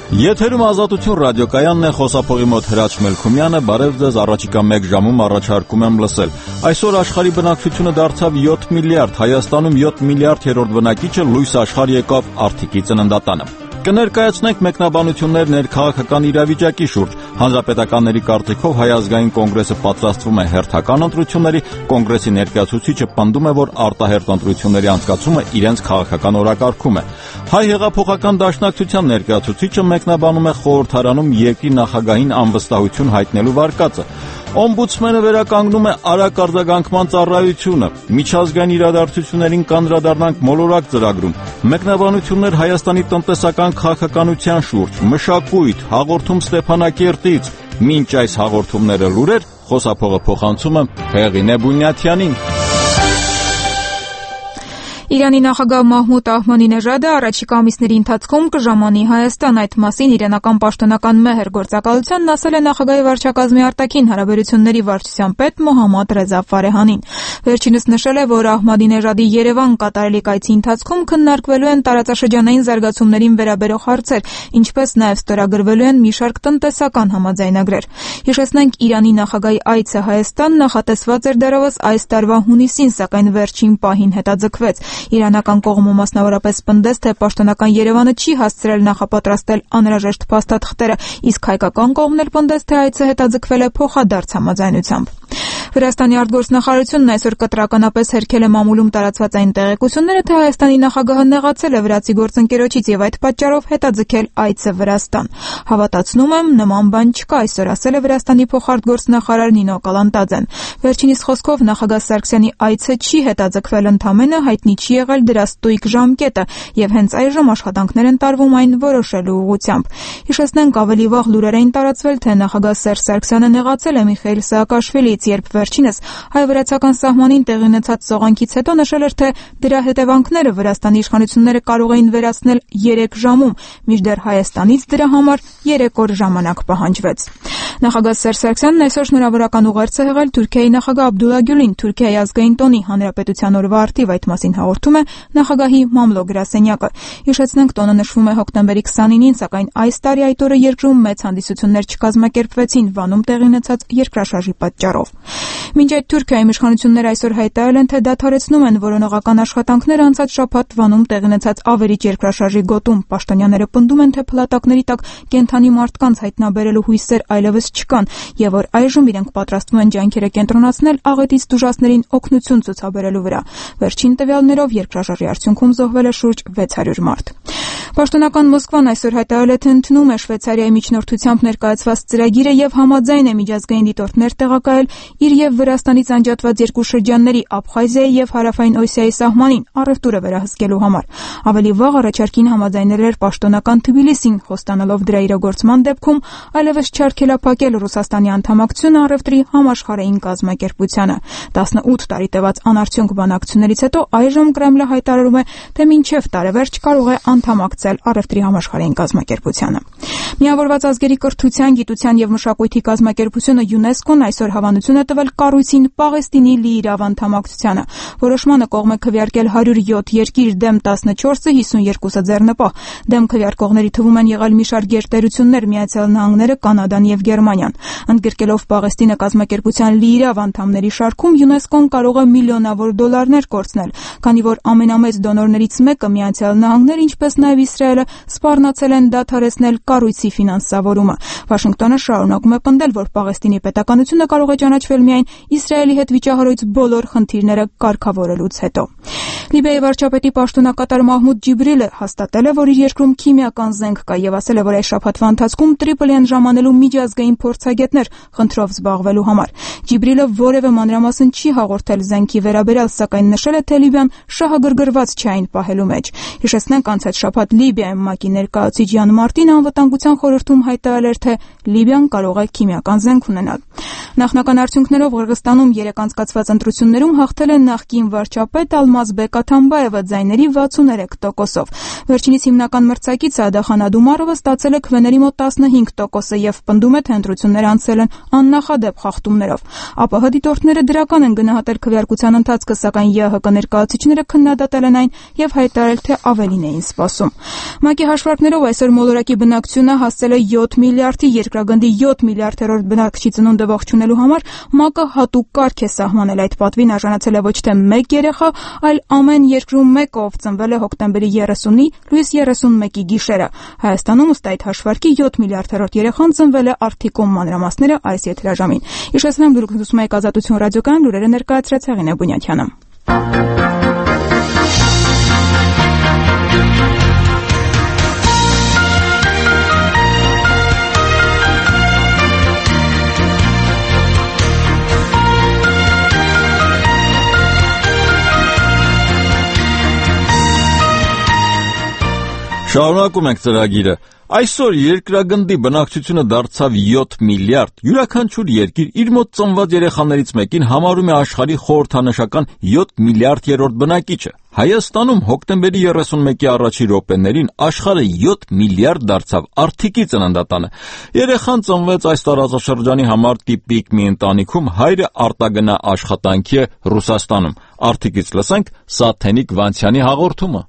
Եթերում Ազատություն ռադիոկայանն է, խոսափողի մոտ Հրաչ Մելքումյանը, բարև ձեզ, առաջիկա 1 ժամում առաջարկում եմ լսել։ Այսօր աշխարհի բնակչությունը դարձավ 7 միլիարդ, Հայաստանում 7 միլիարդ երրորդ բնակիչը լույս աշխարհ եկավ Արթիկի ծննդատանը։ Կներկայացնենք մեկնաբանություններ ներքաղաքական իրավիճակի շուրջ։ Հանրապետականների կարծիքով Հայ ազգային կոնգրեսը պատրաստվում է հերթական ընտրությունների, կոնգրեսի ներկայացուցիչը պնդում է, որ արտահերթ ընտրությունների անցկացումը իրենց քաղաքական օրակարգում է։ Հայ հեղափոխական դաշնակցության ներկայացուցիչը մեկնաբանում է խորհրդարանում երկրի նախագահին անվստահություն հայտնելու վարկածը։ Օմբուդսմենը վերականգնում է արագ արձագանքման ծառայությունը։ Միջազգային իրադարձություններին կանդրադառնանք մոլորակ ծրագրում։ Մեկնաբանություններ Հայաստանի տնտեսական քաղաքականության շուրջ, մշակույթ, հաղորդում Ստեփանակերտից։ Մինչ այս հաղորդումները լուրեր, խոսափողը փոխանցում եմ Հեղինե Բունյաթյանին։ Իրանի նախագահ Մահմուդ Ահմադինեժադը առաջիկա ամիսների ընթացքում կժամանի Հայաստան, այդ մասին իրանական պաշտոնական մեհր գործակալությանն ասել է նախագահի վարչակազմի արտաքին հարաբերությունների վարչության պետ Մոհամմադ Ռեզա Ֆարեհանին։ Վերջինս նշել է, որ Ահմադինեժադի Երևան կատարելիք այցի ընթացքում քննարկվելու են տարածաշրջանային զարգացումներին վերաբերող հարցեր, ինչպես նաև ստորագրվելու են մի շարք տնտեսական համաձայնագրեր։ Հիշեցնենք, Իրանի նախագահի այցը Հայաստան նախատեսված էր դեռևս այս տարվա հունիսին, սակայն վերջին պահին հետաձգվեց։ Իրանական կողմը մասնավորապես պնդեց, թե պաշտոնական Երևանը չի հասցրել նախապատրաստել անհրաժեշտ փաստաթղթերը, իսկ հայկական կողմն էլ պնդեց, թե այցը հետաձգվել է փոխադարձ համաձայնությամբ։ Վրաստանի արտգործնախարարությունն այսօր կտրականապես հերքել է մամուլում տարածված այն տեղեկությունները, թե Հայաստանի նախագահը նեղացել է վրացի գործընկերոջից եւ այդ պատճառով հետաձգել այցը Վրաստան։ Հավատացնում եմ, նման բան չկա, այսօր ասել է Վրաստանի փոխարտգործնախարար Նինո Կալանտաձեն։ Վերջինիս խոսքով նախագահ Սարգսյանի այցը չի հետաձգվել, ընդամենը հայտնի չի եղել դրա ստույգ ժամկետը եւ հենց այժմ աշխատանքներ են տարվում այն որոշելու ուղղությամբ։ Հիշեցնենք, ավելի վաղ լուրեր էին տարածվել, թե նախագահ Սերժ Սարգսյանը նեղացել է Միխայիլ Սաակաշվիլիից, երբ վերջինս հայ-վրացական սահմանին տեղի ունեցած սողանքից հետո նշել էր, թե դրա հետևանքները Վրաստանի իշխանությունները կարող էին վերացնել 3 ժամում, մինչդեռ Հայաստանից դրա համար 3 օր ժամանակ պահանջվեց։ Նախագահ Սերժ Սարգսյանն այսօր շնորհավորական ուղերձ է եղել Թուրքիայի նախագահ Աբդուլլա Գյուլին, Թուրքիայի ազգային տոնի հանրապետության օրվա առթիվ, այդ մասին հաղորդում է նախագահի մամլո գրասենյակը։ Հիշեցնենք, տոնը նշվում է հոկտեմբերի 29-ին, սակայն այս տարի այդ օրը երկրում մեծ հանդիսություններ չկազմակերպվեցին Վանում տեղի ունեցած երկրաշարժի պատճառով։ Մինչ այդ Թուրքիայի իշխանությունները այսօր հայտարարել են, թե դադարեցնում են որոնողական աշխատանքները անցած շաբաթ Վանում տեղի ունեցած ավերիչ երկրաշարժի գոտում։ Պաշտոնյաները պնդում են, թե փլատակների տակ կենդանի մարդկանց հայտնաբերելու հույսեր այլևս չկան եւ որ այժմ իրենք պատրաստվում են ջանքերը կենտրոնացնել աղետից դժվարներին օգնություն ցուցաբերելու վրա։ Վերջին տվյալներով երկրաշարժի արդյունքում զոհվել է շուրջ 600 մարդ։ Պաշտոնական Մոսկվան այսօր հայտարարել է, թե ընդունում է Շվեյցարիայի միջնորդությամբ ներկայացված ծրագիրը եւ համաձայն է միջազգային դիտորդներ տեղակայել իր եւ Վրաստանից անջատված երկու շրջանների Աբխազիայի եւ Հարավային Օսիայի սահմանին առևտուրը վերահսկելու համար։ Ավելի վաղ առաջարկին համաձայնել էր պաշտոնական Թբիլիսին, խոստանալով դրա իրագործման դեպքում այլևս չարգելափակել Ռուսաստանի անդամակցությունը առևտրի համաշխարհային կազմակերպությանը։ 18 տարի տևած անարդյունք բանակցություններից հետո այժմ Կրեմլը հայտարարում է, թե մինչև տարեվերջ կարող է անդամակցել առևտրի համաշխարհային կազմակերպությանը։ Միավորված ազգերի կրթության, գիտության եւ մշակույթի կազմակերպությունը ՅՈՒՆԵՍԿՕ-ն այսօր հավանություն է տվել կառույցին Պաղեստինի լիիրավ անդամակցությանը։ Որոշմանը կողմ է քվեարկել 107 երկիր դեմ 14-ը, 52-ը ձեռնպահ։ Դեմ քվեարկողների թվում են եղել մի շարք գերտերություններ՝ Միացյալ Նահանգները, Կանադան եւ Գերմանիան։ Ընդգրկելով Պաղեստինը կազմակերպության լիիրավ անդամների շարքում ՅՈՒՆԵՍԿՕ-ն կարող է միլիոնավոր դոլարներ կորցնել, քանի որ ամենամեծ դոնորներից մեկը Միացյալ Նահանգները, ինչպես նաև Իսրայելը սպառնացել են դադարեցնել կառույցի ֆինանսավորումը։ Վաշինգտոնը շարունակում է պնդել, որ Պաղեստինի պետականությունը կարող է ճանաչվել միայն Իսրայելի հետ վիճահարույց բոլոր խնդիրները կարգավորելուց հետո։ Լիբիայի վարչապետի պաշտոնակատար Մահմուդ Ջիբրիլը հաստատել է, որ իր երկրում քիմիական զենք կա եւ ասել է, որ այս շաբաթվա ընթացքում Տրիպոլի են ժամանելու միջազգային փորձագետներ խնդրով զբաղվելու համար։ Ջիբրիլը որևէ մանրամասն չի հաղորդել զենքի վերաբերյալ, սակայն նշել է, թե Լիբիան շահագրգռված չէ այն պահելու մեջ։ Հիշեցնենք, անցած շաբաթ Լիբիայում ՄԱԿ-ի ներկայացուցիչ Յան Մարտին անվտանգության խորհրդում հայտարարել էր, թե Լիբիան կարող է քիմիական զենք ունենալ։ Նախնական արդյունքներով Ղրղստանում 3 անցկացված ընտրություններում հաղթել է նախկին վարչապետ Ալմազբեկ Աթամբաևը ձայների 63%-ով։ Վերջինիս հիմնական մրցակիցը Ադախան Ադումարովը ստացել է քվեների մոտ 15%-ը եւ պնդում է, թե ընտրությունները անցել են աննախադեպ խախտումներով։ ԱՊՀ դիտորդները դրական են գնահատել քվեարկության ընթացքը, սակայն ԵՀԿ ներկայացուցիչները քննադատել են այն եւ հայտարարել, թե ավելին էին սպասում։ ՄԱԿ-ի հաշվարկներով այսօր մոլորակի բնակչությունը հասցել է 7 միլիարդի, երկրագնդի 7 միլիարդերորդ բնակչի ծնունդը ողջունելու համար ՄԱԿ-ը հատուկ կարգ է սահմանել։ Այդ պատվին արժանացել է ոչ թե 1 երեխա, այլ ամեն երկրում մեկը, ով ծնվել է հոկտեմբերի 30-ի, լույս 31-ի գիշերը։ Հայաստանում ըստ այդ հաշվարկի 7 միլիարդերորդ երեխան ծնվել է արդիկում, մանրամասները այս եթերաժամին։ Հիշեցնեմ, դուք լսում եք Ազատություն ռադիոկայան, լուրերը ներկայացրեց Հեղինե Բունյաթյանը։ Շարունակում ենք ծրագիրը։ Այսօր երկրագնդի բնակչությունը դարձավ 7 միլիարդ։ Յուրաքանչյուր երկիր իր մոտ ծնված երեխաներից մեկին համարում է աշխարհի խորհրդանշական 7 միլիարդերորդ բնակիչը։ Հայաստանում հոկտեմբերի 31-ի առաջի րոպեներին աշխարհը 7 միլիարդ դարձավ արդիկի ծննդատանը։ Երեխան ծնվեց այս տարածաշրջանի համար տիպիկ մի ընտանիքում, հայրը արտագնա աշխատանքի է Ռուսաստանում։ Արդիկից լսենք Սաթենիկ Վանցյանի հաղորդումը։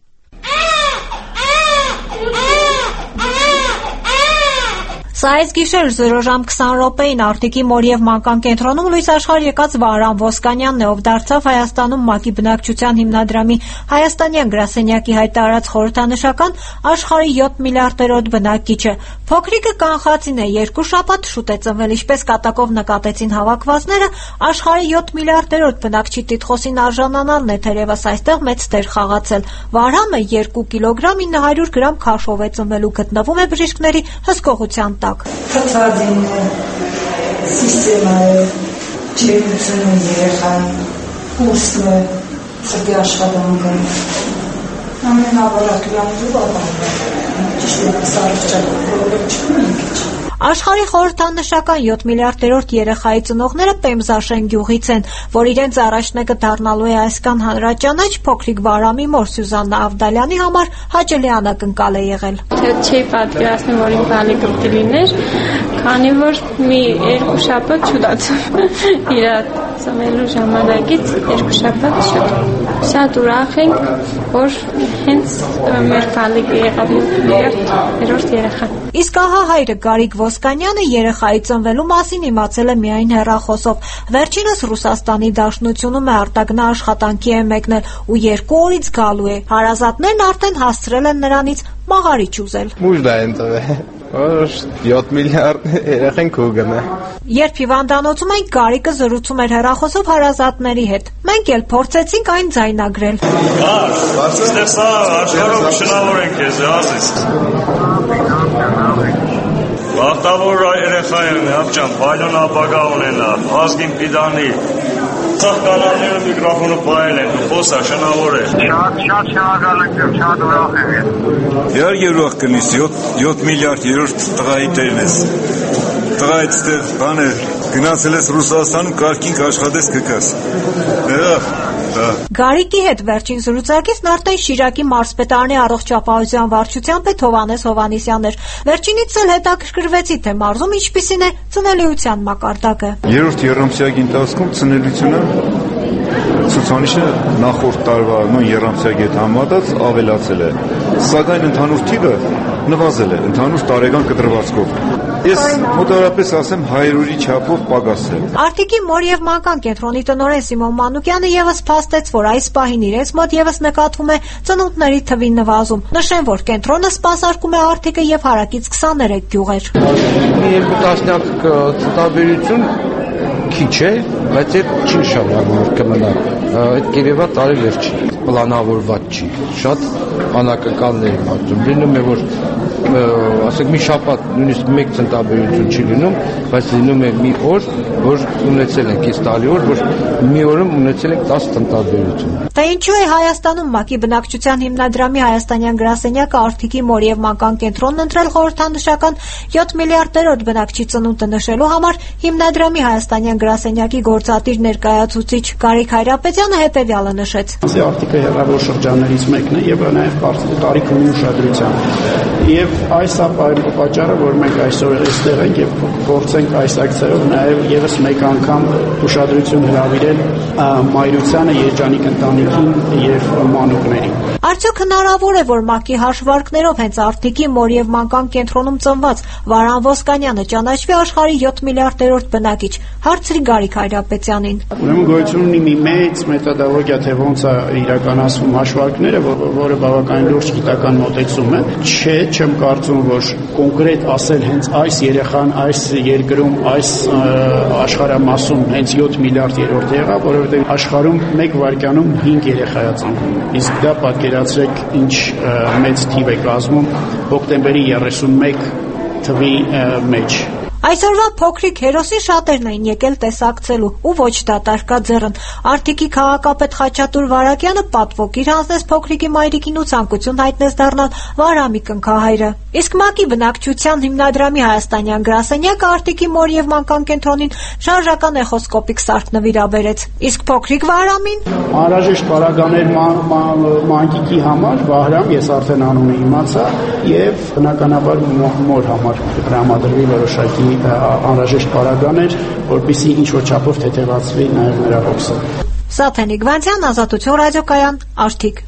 Սա այս գիշեր 0 ժամ 20 րոպեին Արտիկի Մորիև մանկան կենտրոնում լույս աշխարհ եկած Վահրամ Ոսկանյանն է, ով դարձավ Հայաստանում ՄԱԿ-ի բնակչության հիմնադրամի հայաստանյան գրասենյակի հայտարարած խորհրդանշական աշխարհի 7 միլիարդերորդ բնակիչը։ Փոքրիկը կանխածին է, 2 շաբաթ շուտ է ծնվել, ինչպես կատակով նկատեցին հավաքվածները, աշխարհի 7 միլիարդերորդ բնակչի տիտղոսին արժանանալն է թերևս այստեղ մեծ դեր խաղացել։ Վահրամը 2 կիլոգրամ 900 գրամ քաշով է ծնվելու, գտնվում է բժիշկների հսկողության տակ։ Թթվածին է, սիստեմա է, ջերմությունը երեխան, ուսն է, սրտի աշխատանքը, ամենավարակլանու ճիշտ է, սարիղճակը, որովեր չկում են քիչ։ Աշխարհի խորհրդանշական 7 միլիարդերորդ երեխայի ծնողները Պեմզաշեն գյուղից են, որ իրենց առաջնեկը դառնալու է այսքան հանրաճանաչ, փոքրիկ Վահրամի մոր Սյուզաննա Ավդալյանի համար հաճելի անակնկալ է եղել։ Չէի պատկերացնում, որ իմ բալիկը պիտի լիներ, քանի որ մի 2 շաբաթ շուտացավ իր ծնվելու ժամանակից 2 շաբաթ շուտ։ Շատ ուրախ ենք, որ հենց մեր բալիկը եղավ 7 միլիարդերորդ երեխա։ Իսկ ահա հայրը Գարիկ Ոսկանյանը երեխայի ծնվելու մասին իմացել է միայն հեռախոսով։ Վերջինս Ռուսաստանի Դաշնությունում է, արտագնա աշխատանքի է մեկնել ու 2 օրից գալու է։ Հարազատներն արդեն հասցրել են նրանից մաղարիչ ուզել։ Մուժդա են տվել, որ 7 միլիարդ երեխան կուգնա։ Երբ հիվանդանոցում այն Գարիկը զրուցում էր հեռախոսով հարազատների հետ, մենք էլ փորձեցինք այն ձայնագրել։ Այստեղ սա աշխարհով շնորհավոր ենք քեզ, ասես։ Բախտավոր երեխա են, հապճան, բայլոն ապագա ունենա, ազգին պիտանի, ծախ կանալները միկրոֆոնը պայել են, խոսա, շնավոր է։ Շատ շնորհակալ եմ, շատ ուրախ եմ։ Իհարկե ուրախ կնիս, 7 միլիարդ երրորդ տղայի տերն ես։ Տղայից տեղ բան է, գնացել ես Ռուսաստանում, կարգինք աշխատես կկաս։ Գարիկի հետ վերջին զրուցակիցն արդեն Շիրակի մարզպետարանի առողջապահության վարչության պետ Հովհաննես Հովհաննիսյանն էր։ Վերջինից էլ հետաքրքրվեցի, թե մարզում ինչպիսին է ծնելիության մակարդակը։ Երրորդ եռամսյակի ընթացքում ծնելիությունը ցուցանիշը նախորդ տարվա նույն եռամսյակի հետ համեմատած ավելացել է, սակայն ընդհանուր թիվը նվազել է, ընդհանուր տարեկան կտրվածքով։ Ես մոտավորապես ասեմ 100-ի չափով պակաս է։ Արտիկի Մորիև մանկան կենտրոնի տնօրեն Սիմոն Մանուկյանը եւս փաստեց, որ այս պահին իրենց մոտ եւս նկատվում է ծնունդների թվի նվազում։ Նշեն, որ կենտրոնը սպասարկում է արտիկը եւ հարակից 23 գյուղեր։ Մի 2 տասնյակ ցուցաբերություն քիչ է, բայց այդ չի նշանակում, որ կմնա։ Այդ գերեվա տարի վերջի պլանավորված չի։ Շատ անակնկալներ եմ ակտում։ Լինում է, որ ասենք մի շաբաթ նույնիսկ մեկ ցնտաբերություն չի լինում, բայց լինում է մի օր, որ ունեցել ենք այս տարի օր, որ մի օրում ունեցել ենք 10 ցնտաբերություն։ Թե ինչու է Հայաստանում ՄԱԿ-ի բնակչության հիմնադրամի հայաստանյան գրասենյակը Արտիկի Մորիև մանկան կենտրոնն ընտրել խորհրդանշական 7 միլիարդերորդ բնակչի ծնունդը նշելու համար, հիմնադրամի հայաստանյան գրասենյակի գործադիր ներկայացուցիչ Գարիկ Հայրապետյանը հետևյալը նշեց։ Արտիկը հեռավոր շրջաններից մեկն է եւ նաեւ կարծիք տարիք ունի ուշադրության։ Եվ Այս պատճառը, որ մենք այսօր այստեղ ենք եւ փորձենք այս ակցիայով նաեւ եւս մեկ անգամ ուշադրություն հրավիրել մայրությանը, երջանիկ ընտանիքին եւ մանուկներին։ Արդյոք հնարավոր է, որ ՄԱԿ-ի հաշվարկներով հենց Արթիկի մոր եւ մանկան կենտրոնում ծնված Վարան Ոսկանյանը ճանաչվի աշխարհի 7 միլիարդերորդ բնակիչ, հարցրի Գարիկ Հայրապետյանին։ Ուրեմն գոյություն ունի մի մեծ մեթոդոլոգիա, թե ոնց է իրականացվում հաշվարկները, որը բավականին լուրջ գիտական մոտեցում է։ Չեմ կարծում, որ կոնկրետ ասել հենց այս երեխան այս երկրում, այս աշխարհամասում հենց 7 միլիարդ երրորդ եղավ, որովհետեւ աշխարհում 1 վայրկյանում 5 երեխա է ծնվում։ Իսկ դա պատկերացրեք ինչ մեծ թիվ է կազմում հոկտեմբերի 31 թվի մեջ։ Այսօրվա փոքրիկ հերոսի շատերն էին եկել տեսակցելու ու ոչ դատարկա ձեռն։ Արթիկի քաղաքապետ Խաչատուր Վարակյանը պատվոգիր հանձնեց փոքրիկի մայրիկին ու ցանկություն հայտնեց դառնալ Վարամի կնքահայրը։ Իսկ ՄԱԿ-ի բնակչության հիմնադրամի հայաստանյան գրասենյակը Արթիկի մոր եւ մանկան կենտրոնին շարժական էխոսկոպիկ սարք նվիրաբերեց։ Իսկ փոքրիկ Վարամին անհրաժեշտ պարագաներ մանկիկի համար Վահրամ, ես արդեն անունը իմացա, եւ բնականաբար մոր համար տրամադրվի որոշակի անհրաժեշտ պարագաներ, որպեսզի ինչ-որ չափով թեթևացվի նաև նրա հոգսը։ Սաթենիկ Վանցյան, Ազատություն ռադիոկայան, Արթիկ։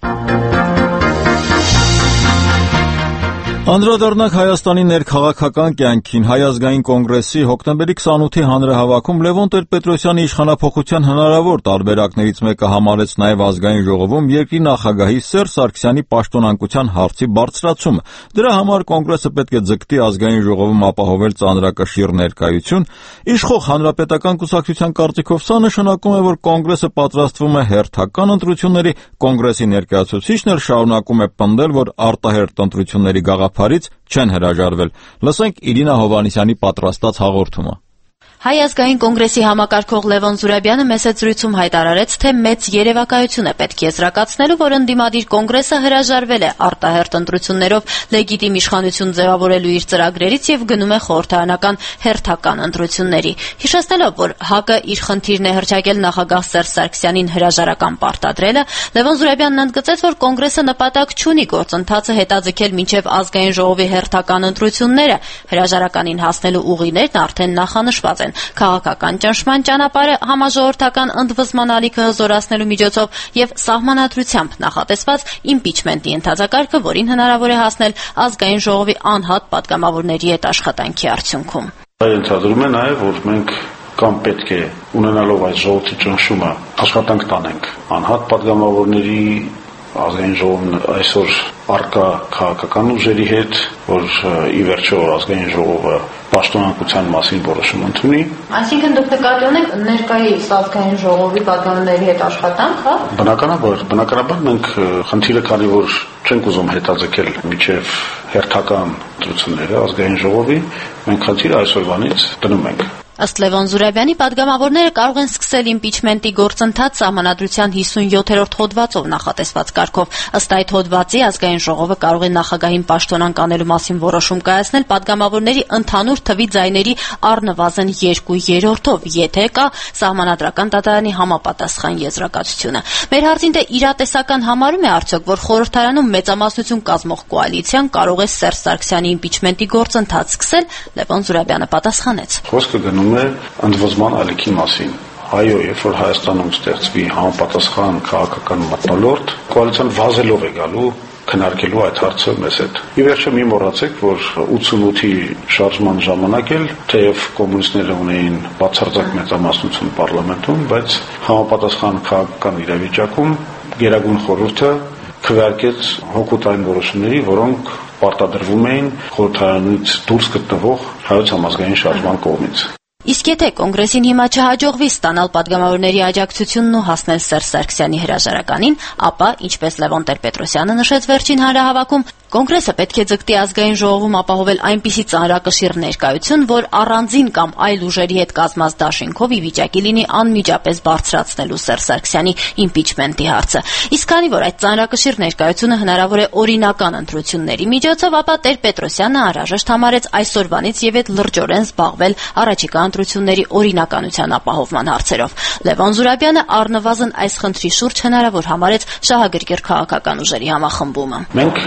Անդրադառնանք Հայաստանի ներքաղաքական կյանքին։ Հայ ազգային կոնգրեսի հոկտեմբերի 28-ի հանրահավաքում Լևոն Տեր-Պետրոսյանի իշխանափոխության հնարավոր տարբերակներից մեկը համարեց նաև ազգային ժողովում երկրի նախագահի Սերժ Սարգսյանի պաշտոնանկության հարցի բարձրացումը։ Դրա համար կոնգրեսը պետք է ձգտի ազգային ժողովում ապահովել ծանրակշիռ ներկայություն։ Իշխող հանրապետական կուսակցության կարծիքով սա նշանակում է, որ կոնգրեսը պատրաստվում է հերթական ընտրությունների, կոնգրեսի ներկայացուցիչն էլ շարունակում է պնդել, որ արտահերթ ընտրությունների գաղափարից չեն հրաժարվել։ Լսենք Իրինա Հովհաննիսյանի պատրաստած հաղորդումը։ Հայ ազգային կոնգրեսի համակարգող Լևոն Զուրաբյանը մեծ զրույցում հայտարարեց, թե մեծ երևակայություն է պետք եզրակացնելու, որ ընդդիմադիր կոնգրեսը հրաժարվել է արտահերթ ընտրություններով լեգիտիմ իշխանություն ձևավորելու իր ծրագրերից եւ գնում է խորհրդարանական հերթական ընտրությունների։ Հիշեցնելով, որ ՀԱԿ-ը իր խնդիրն է հռչակել նախագահ Սերժ Սարգսյանին հրաժարական պարտադրելը, Լևոն Զուրաբյանն ընդգծեց, որ կոնգրեսը նպատակ չունի գործընթացը հետաձգել մինչեւ ազգային ժողովի հերթական ընտրությունները, հրաժարականին հասնելու ուղիներն արդեն նախանշված են։ Քաղաքական ճնշման ճանապարհը համաժողովրդական ընդվզման ալիքը հզորացնելու միջոցով եւ սահմանադրությամբ նախատեսված իմպիչմենտի ընթացակարգը, որին հնարավոր է հասնել ազգային ժողովի անհատ պատգամավորների հետ աշխատանքի արդյունքում։ Ենթադրում է նաեւ, որ մենք կամ պետք է ունենալով այս ժողովրդի ճնշումը աշխատանք տանենք անհատ պատգամավորների ազգային ժողովն այսօր արկա քաղաքական ուժերի հետ, որ ի վերջո ազգային ժողովը պաշտոնանկության մասին որոշում ընդունի։ Այսինքն դուք նկատի ունեք ներկայիս ազգային ժողովի պատգամավորների հետ աշխատանք, հա? Բնականաբար մենք խնդիրը, քանի որ չենք ուզում հետաձգել մինչև հերթական ընտրությունները ազգային ժողովի, մենք խնդիրը այսօրվանից դնում ենք։ Ըստ Լևոն Զուրաբյանի, պատգամավորները կարող են սկսել իմպիչմենտի գործընթաց սահմանադրության 57-րդ հոդվածով նախատեսված կարգով։ Ըստ այդ հոդվածի ազգային ժողովը կարող է նախագահին պաշտոնանկ անելու մասին որոշում կայացնել պատգամավորների ընդհանուր թվի ձայների առնվազն 2/3-ով, եթե կա սահմանադրական դատարանի համապատասխան եզրակացությունը։ Մեր հարցին, թե իրատեսական համարում է արդյոք, որ խորհրդարանում մեծամասնություն կազմող կոալիցիան կարող է Սերժ Սարգսյանի իմպիչմենտի գործընթաց սկսել, Լևոն Զուրաբյանը պատասխանեց. Խոսքը գնում է ընդվզման ալիքի մասին։ Այո, երբ որ Հայաստանում ստեղծվի համապատասխան քաղաքական մթնոլորտ, կոալիցիան վազելով է գալու քննարկելու այդ հարցը մեզ հետ։ Ի վերջո մի մոռացեք, որ 88-ի շարժման ժամանակ էլ թեև կոմունիստները ունեին բացարձակ մեծամասնություն պարլամենտում, բայց համապատասխան քաղաքական իրավիճակում Գերագույն խորհուրդը քվեարկեց հօգուտ այն որոշումների, որոնք պարտադրվում էին խորհրդարանից դուրս գտնվող հայոց համազգային շարժման կողմից։ Իսկ եթե կոնգրեսին հիմա չհաջողվի ստանալ պատգամավորների աջակցությունն ու հասնել Սերժ Սարգսյանի հրաժարականին, ապա, ինչպես Լևոն Տեր-Պետրոսյանը նշեց վերջին հանրահավաքում, կոնգրեսը պետք է ձգտի ազգային ժողովում ապահովել այնպիսի ծանրակշիռ ներկայություն, որ առանձին կամ այլ ուժերի հետ կազմած դաշինքով ի վիճակի լինի անմիջապես բարձրացնելու Սերժ Սարգսյանի իմպիչմենտի հարցը։ Իսկ քանի որ այդ ծանրակշիռ ներկայությունը հնարավոր է օրինական ընտրությունների միջոցով, ապա Տեր-Պետրոսյանը անհրաժեշտ համարեց այսօրվանից եւ այդ լրջորեն զբաղվել առաջիկա ընտրությունների օրինականության ապահովման հարցերով։ Լևոն Զուրաբյանը առնվազն այս խնդրի շուրջ հնարավոր համարեց շահագրգիռ քաղաքական ուժերի համախմբումը։ Մենք բոլոր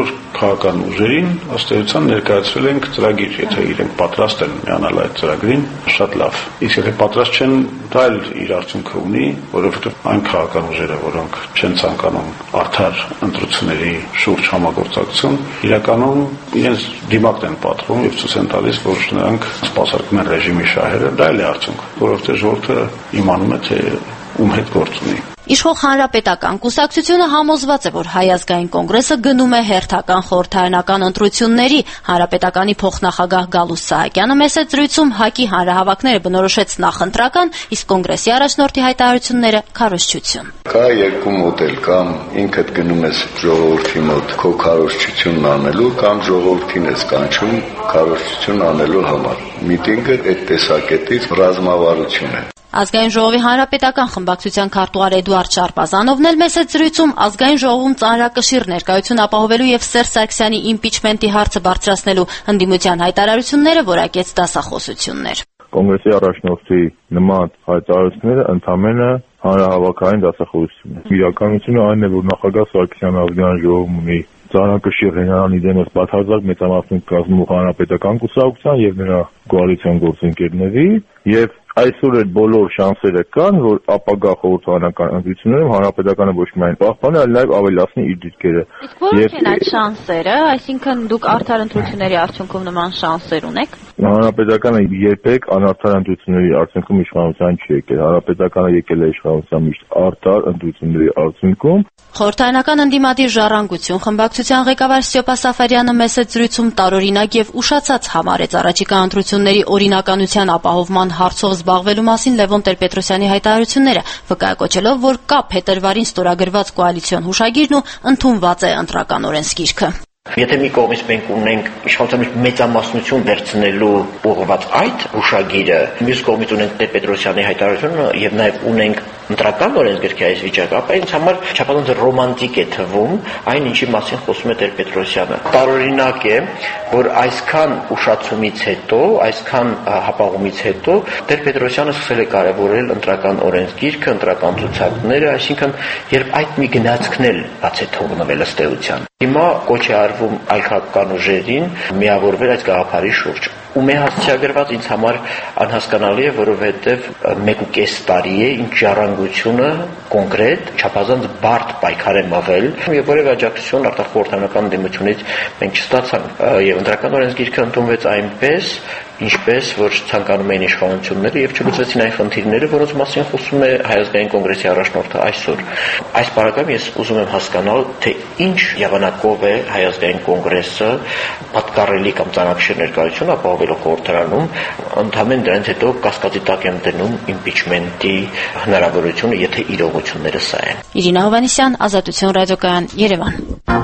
բոլոր քաղաքական ուժերին ըստ էության ներկայացրել ենք ծրագիր, եթե իրենք պատրաստ են միանալ այդ ծրագրին, շատ լավ։ Իսկ եթե պատրաստ չեն, դա էլ իր արդյունքը ունի, որովհետև այն քաղաքական ուժերը, որոնք չեն ցանկանում արդար ընտրությունների շուրջ համագործակցություն, իրականում իրենց դիմակն են պատռում եւ ցույց են տալիս, որ նրանք սպասարկում են ռեժիմի շահերը, դա էլ է արդյունք, որովհետև ժողովուրդը իմանում է, թե ում հետ գործ ունի։ Իշխող Հանրապետական կուսակցությունը համոզված է, որ Հայ ազգային կոնգրեսը գնում է հերթական խորհրդարանական ընտրությունների։ Հանրապետականի փոխնախագահ Գալուստ Սահակյանը մեսեջրույցում ՀԱԿ-ի հանրահավաքները բնորոշեց նախընտրական, իսկ կոնգրեսի առաջնորդի հայտարարությունները քարոզչություն։ Կա երկու մոդել, կամ ինքդ գնում ես ժողովրդի մոտ քո քարոզչությունն անելու, կամ ժողովրդին ես կանչում քարոզչություն անելու համար։ Միտինգը այդ տեսակետից ռազմավարություն է։ Ազգային ժողովի հանրապետական խմբակցության քարտուղար Էդուարդ Շարպազանովն էլ մեսեջրույցում ազգային ժողովում ծանրակշիռ ներկայություն ապահովելու եւ Սերժ Սարգսյանի իմպիչմենտի հարցը բարձրացնելու ընդդիմության հայտարարությունները որակեց դասախոսություններ։ Կոնգրեսի առաջնորդի նման հայտարարությունները ընդամենը հանրահավաքային դասախոսություն է։ Իրականությունը այն է, որ նախագահ Սարգսյանը ազգային ժողովում ունի ծանրակշիռ հենարանի դեմս բացարձակ մեծամասնություն կազմող հանրապետական կուսակցության եւ նրա կոալիցիոն գործընկերների եւ այսօր այդ բոլոր շանսերը կան, որ ապագա խորհրդարանական ընտրություններում հանրապետականը ոչ միայն պահպանի, այլ նաև ավելացնի իր դիրքերը։ Իսկ ո՞րն են այդ շանսերը, այսինքն դուք արդար ընտրությունների արդյունքում նման շանսեր ունեք։ Հանրապետականը երբեք անարդար ընտրությունների արդյունքում իշխանության չի եկել։ Հանրապետականը եկել է իշխանության միշտ արդար ընտրությունների արդյունքում։ Խորհրդարանական ընդդիմադիր ժառանգություն խմբակցության ղեկավար Ստյոպա Սաֆարյանը մեսեջրույցում տարօրինակ եւ ուշացած համարեց առաջիկա ընտրությունների օրինականության ապահովման հարցով զբաղվելու մասին Լևոն Տեր-Պետրոսյանի հայտարարությունները, վկայակոչելով, որ կա փետրվարին ստորագրված կոալիցիոն հուշագիրն ու ընդունված է ընտրական օրենսգիրքը։ Եթե մի կողմից մենք ունենք իշխանության մեծամասնություն վերցնելու ուղղված այդ հուշագիրը, մյուս կողմից ունենք Տեր-Պետրոսյանի հայտարարությունը եւ նաեւ ունենք ընտրական օրենսգիրքի այս վիճակը, ապա ինձ համար չափազանց ռոմանտիկ է թվում այն, ինչի մասին խոսում է Տեր-Պետրոսյանը։ Տարօրինակ է, որ այսքան ուշացումից հետո, այսքան հապաղումից հետո Տեր-Պետրոսյանը սկսել է կարևորել ընտրական օրենսգիրքը, ընտրական ցուցակները, այսինքն երբ այդ մի գնացքն էլ բաց է թողնվել ըստ էության։ Հիմա կոչ է արվում այլ քաղաքական ուժերին միավորվել այս գաղափարի շուրջ։ Ու մեր հասցեագրված ինձ համար անհասկանալի է, որովհետև 1.5 տարի է ինչ ժառանգությունը կոնկրետ չափազանց բարդ պայքար է մղել եւ որևէ աջակցություն արտախորհրդանական դիմությունից մենք չստացանք եւ ընտրական օրենսգիրքը ընդունվեց այնպես ինչպես որ ցանկանում էին իշխանությունները եւ չլուծվեցին այն խնդիրները, որոնց մասին խոսում է Հայ ազգային կոնգրեսի առաջնորդը այսօր։ Այս բaragam ես ուզում եմ հասկանալ, թե ինչ եղանակով է Հայ ազգային կոնգրեսը պատկառելի կամ ծանրակշիռ ներկայություն ապահովելու խորհրդարանում, ընդհանրեն դրանից հետո կասկածի տակ եմ դնում իմպիչմենտի հնարավորությունը, եթե իրողությունները սա են։ Իրինա Հովհաննիսյան, Ազատություն ռադիոկայան, Երևան։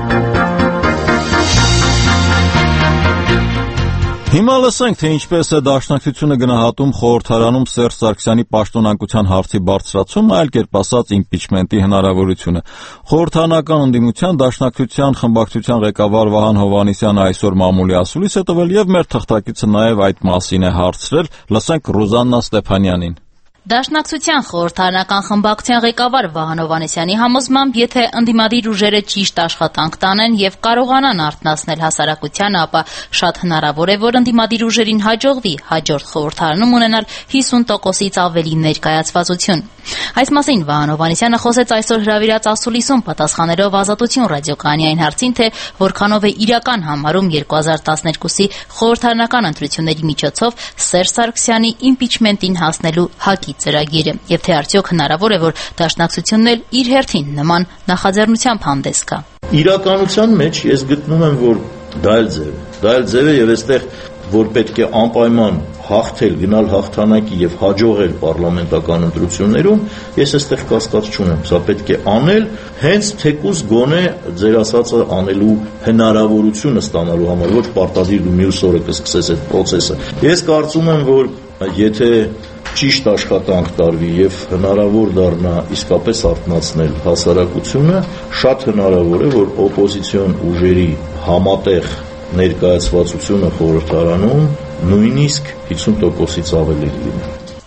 Հիմա լսենք, թե ինչպես է Դաշնակցությունը գնահատում խորհրդարանում Սերժ Սարգսյանի պաշտոնակության հարցի բարձրացումը, այլ կերպ ասած իմպիչմենտի հնարավորությունը։ Խորհրդարանական ընդդիմության Դաշնակցության խմբակցության ղեկավար Վահան Հովհաննիսյանը այսօր մամուլի ասուլիս է տվել եւ մեր թղթակիցը նաեւ այդ մասին է հարցրել։ Լսենք Ռուզաննա Ստեփանյանին։ Դաշնակցության խորհրդարանական խմբակցության ղեկավար Վահան Հովհաննիսյանի համոզմամբ, եթե ընդդիմադիր ուժերը ճիշտ աշխատանք տանեն եւ կարողանան արթնացնել հասարակությանը, ապա շատ հնարավոր է, որ ընդդիմադիր ուժերին հաջողվի հաջորդ խորհրդարանում ունենալ 50%-ից ավելի ներկայացվածություն։ Այս մասին Վահան Հովհաննիսյանը խոսեց այսօր հրավիրած ասուլիսում, պատասխանելով Ազատություն ռադիոկայանի այն հարցին, թե որքանով է իրական համարում 2012-ի խորհրդարանական ընտրությունների միջոցով Սերժ Սարգսյանի իմպիչմենտին հասնելու ՀԱԿ-ի ծրագիրը եւ թե արդյոք հնարավոր է, որ Դաշնակցությունն էլ իր հերթին նման նախաձեռնությամբ հանդես գա։ Իրականության մեջ ես գտնում եմ, որ դա էլ ձև է եւ այստեղ որ պետք է անպայման հաղթել, գնալ հաղթանակի եւ հաջողել պարլամենտական ընտրություններում, ես այստեղ կասկած չունեմ, սա պետք է անել, հենց թեկուզ գոնե ձեր ասածը անելու հնարավորությունը ստանալու համար, ոչ պարտադիր դու մյուս օրը կսկսես այդ process-ը։ Ես կարծում եմ, որ եթե ճիշտ աշխատանք տարվի եւ հնարավոր դառնա իսկապես արթնացնել հասարակությունը, շատ հնարավոր է, որ օպոզիցիոն ուժերի համատեղ ներկայացվածությունը խորհրդարանում նույնիսկ 50%-ից ավելի լինի։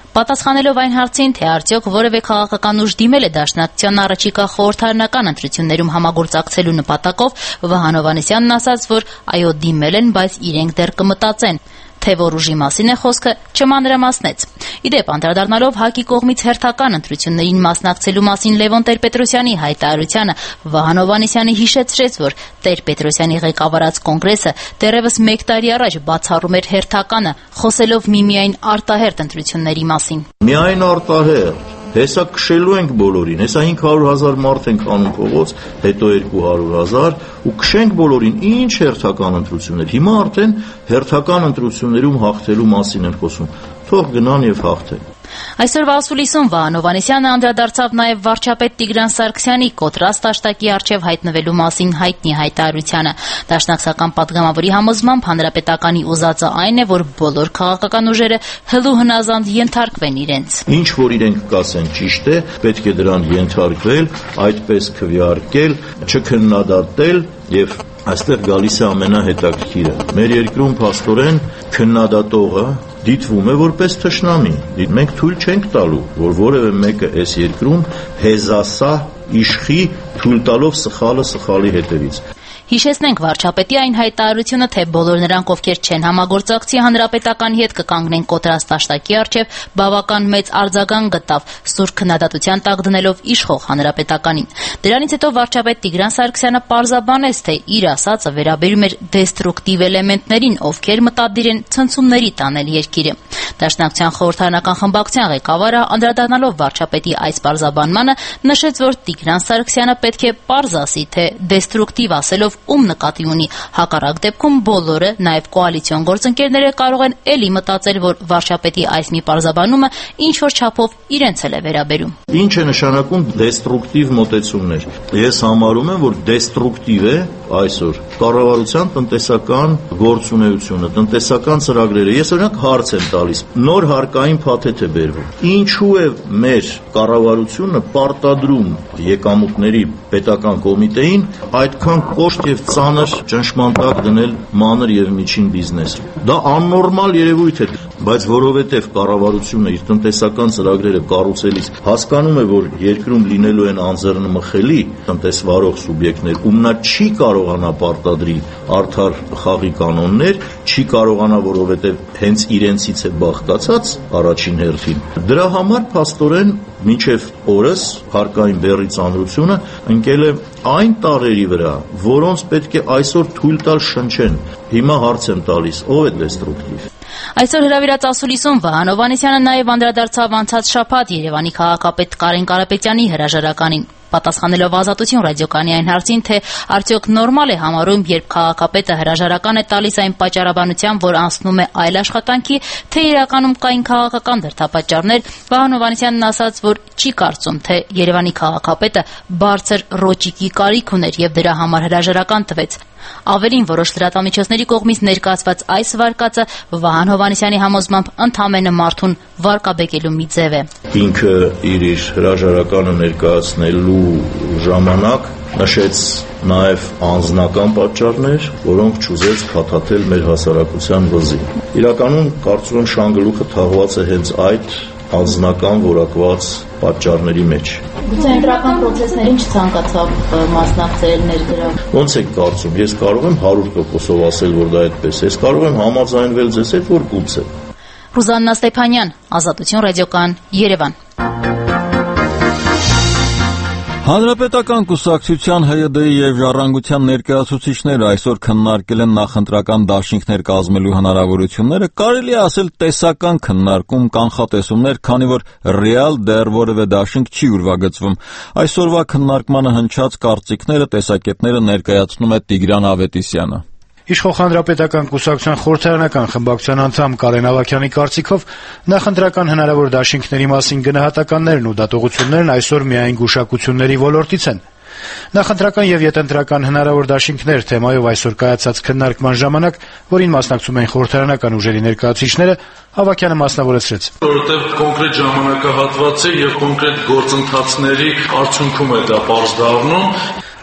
Պատասխանելով այն հարցին, թե արդյոք որևէ քաղաքական ուժ դիմել է Դաշնակցության առաջիկա խորհրդարանական ընտրություններում համագործակցելու նպատակով, Վահան Հովհաննիսյանն ասաց, որ այո, դիմել են, բայց իրենք դեռ կմտածեն։ Թե որ ուժի մասին է խոսքը, չմանրամասնեց։ Իդեպ, անդրադառնալով ՀԱԿ-ի կողմից հերթական ընտրություններին մասնակցելու մասին Լևոն Տեր-Պետրոսյանի հայտարարությանը, Վահան Հովհաննիսյանը հիշեցրեց, որ Տեր-Պետրոսյանի ղեկավարած կոնգրեսը դեռևս 1 տարի առաջ բացառում էր հերթականը, խոսելով միմիայն արտահերթ ընտրությունների մասին։ Միայն արտահերթ Հեսա քշելու ենք բոլորին, հեսա 500,000 մարդ ենք անում փողոց, հետո 200,000 ու քշենք բոլորին, ինչ հերթական ընտրություններ։ Հիմա արդեն հերթական ընտրություններում հաղթելու մասին են խոսում։ Թող գնան եւ հաղթեն։ Այսօրվա ասուլիսում Վահան Հովհաննիսյանը անդրադարձավ նաև վարչապետ Տիգրան Սարգսյանի կոտրած դաշտակի առջև հայտնվելու մասին հայտնի հայտարարությանը։ Դաշնակցական պատգամավորի համոզմամբ հանրապետականի ուզածը այն է, որ բոլոր քաղաքական ուժերը հլու հնազանդ ենթարկվեն իրենց։ Ինչ որ իրենք կասեն ճիշտ է, պետք է դրան ենթարկվել, այդպես քվեարկել, չքննադատել եւ այստեղ գալիս է ամենահետաքրքիրը։ Մեր երկրում փաստորեն քննադատողը դիտվում է որպես թշնամի։ Մենք թույլ չենք տալու, որ որևէ մեկը այս երկրում հեզասահ իշխի թույլ տալով սխալը սխալի հետևից։ Հիշեցնենք վարչապետի այն հայտարարությունը, թե բոլոր նրանք, ովքեր չեն համագործակցի հանրապետականի հետ, կկանգնեն կոտրած դաշտակի առջև, բավական մեծ արձագանք գտավ, սուր քննադատության տակ դնելով իշխող հանրապետականին։ Դրանից հետո վարչապետ Տիգրան Սարգսյանը պարզաբանեց, թե իր ասածը վերաբերում էր դեստրուկտիվ էլեմենտներին, ովքեր մտադիր են ցնցումների տանել երկիրը։ Դաշնակցության խորհրդարանական խմբակցության ղեկավարը, անդրադառնալով վարչապետի այս պարզաբանմանը, նշեց, որ Տիգրան Սարգսյանը պետք է պարզ ասի, թե դեստրուկտիվ ասելով ում նկատի ունի, հակառակ դեպքում բոլորը, նաև կոալիցիոն գործընկերները կարող են էլի մտածել, որ վարչապետի այս մի պարզաբանումը ինչ-որ չափով իրենց էլ է վերաբերում։ Ինչ է նշանակում դեստրուկտիվ մոտեցումներ։ Ես համարում եմ, որ դեստրուկտիվ է այսօր կառավարության տնտեսական գործունեությունը, տնտեսական ծրագրերը։ Ես օրինակ հարց եմ տալիս, նոր հարկային փաթեթ է բերվում։ Ինչու է մեր կառավարությունը պարտադրում եկամուտների պետական կոմիտեին այդքան կոշտ եւ ծանր ճնշման տակ դնել մանր եւ միջին բիզնեսը։ Դա աննորմալ երևույթ է, բայց որովհետեւ կառավարությունը իր տնտեսական ծրագրերը կառուցելիս հասկանում է, որ երկրում լինելու են անձեռնմխելի տնտեսվարող սուբյեկտներ, ում նա չի կարողանա պարտադրի արդար խաղի կանոններ, չի կարողանա, որովհետեւ հենց իրենցից է բաղկացած առաջին հերթին։ Դրա համար փաստորեն մինչև օրս հարկային բեռի ծանրությունը ընկել է այն տարերի վրա, որոնց պետք է այսօր թույլ տալ շնչեն։ Հիմա հարց եմ տալիս, ով է դեստրուկտիվ։ Այսօր հրավիրած ասուլիսում Վահան Հովհաննիսյանը նաև անդրադարձավ անցած շաբաթ Երևանի քաղաքապետ Կարեն Կարապետյանի հրաժարականին։ Պատասխանելով Ազատություն ռադիոկայանի այն հարցին, թե արդյոք նորմալ է համարում, երբ քաղաքապետը հրաժարական է տալիս այն պատճառաբանությամբ, որ անցնում է այլ աշխատանքի, թե իրականում կային քաղաքական դրդապատճառներ, Վահան Հովհաննիսյանն ասաց, որ չի կարծում, թե Երևանի քաղաքապետը բարձր ռոճիկի կարիք ուներ եւ դրա համար հրաժարական տվեց։ Ավելին, որոշ լրատվամիջոցների կողմից ներկայացված այս վարկածը Վահան Հովհաննիսյանի համոզմամբ ընդամենը մարդուն վարկաբեկելու մի ձև է։ Ինքը իր հրաժարականը ներկայացնելու ժամանակ նշեց նաև անձնական պատճառներ, որոնք չուզեց փաթաթել մեր հասարակության վզին։ Իրականում կարծում եմ շանգլուխը թաղված է հենց այդ անձնական որակված պատճառների մեջ։ Գուցե ընտրական պրոցեսներին չցանկացավ մասնակցել ներգրավ։ Ոնց եք կարծում, ես կարող եմ 100%-ով ասել, որ դա այդպես է, ես կարող եմ համաձայնվել ձեզ հետ, որ գուցե։ Ռուզաննա Ստեփանյան, Ազատություն ռադիոկայան, Երևան։ Հանրապետական կուսակցության ՀՅԴ-ի եւ Ժառանգության ներկայացուցիչները այսօր քննարկել են նախընտրական դաշինքներ կազմելու հնարավորությունները, կարելի է ասել տեսական քննարկում, կանխատեսումներ, քանի որ ռեալ դեռ որևէ դաշինք չի ուրվագծվում։ Այսօրվա քննարկմանը հնչած կարծիքները, տեսակետները ներկայացնում է Տիգրան Ավետիսյանը։ Իշխող հանրապետական կուսակցության խորհրդարանական խմբակցության անդամ Կարեն Ավագյանի կարծիքով նախընտրական հնարավոր դաշինքների մասին գնահատականներն ու դատողություններն այսօր միայն գուշակությունների ոլորտից են։ Նախընտրական եւ յետընտրական հնարավոր դաշինքներ թեմայով այսօր կայացած քննարկման ժամանակ, որին մասնակցում էին խորհրդարանական ուժերի ներկայացուցիչները, Ավագյանը մասնավորեցրեց. Որովհետեւ կոնկրետ ժամանակահատվածի եւ կոնկրետ գործընթացների արդյունքում է դա պարզ դառնում։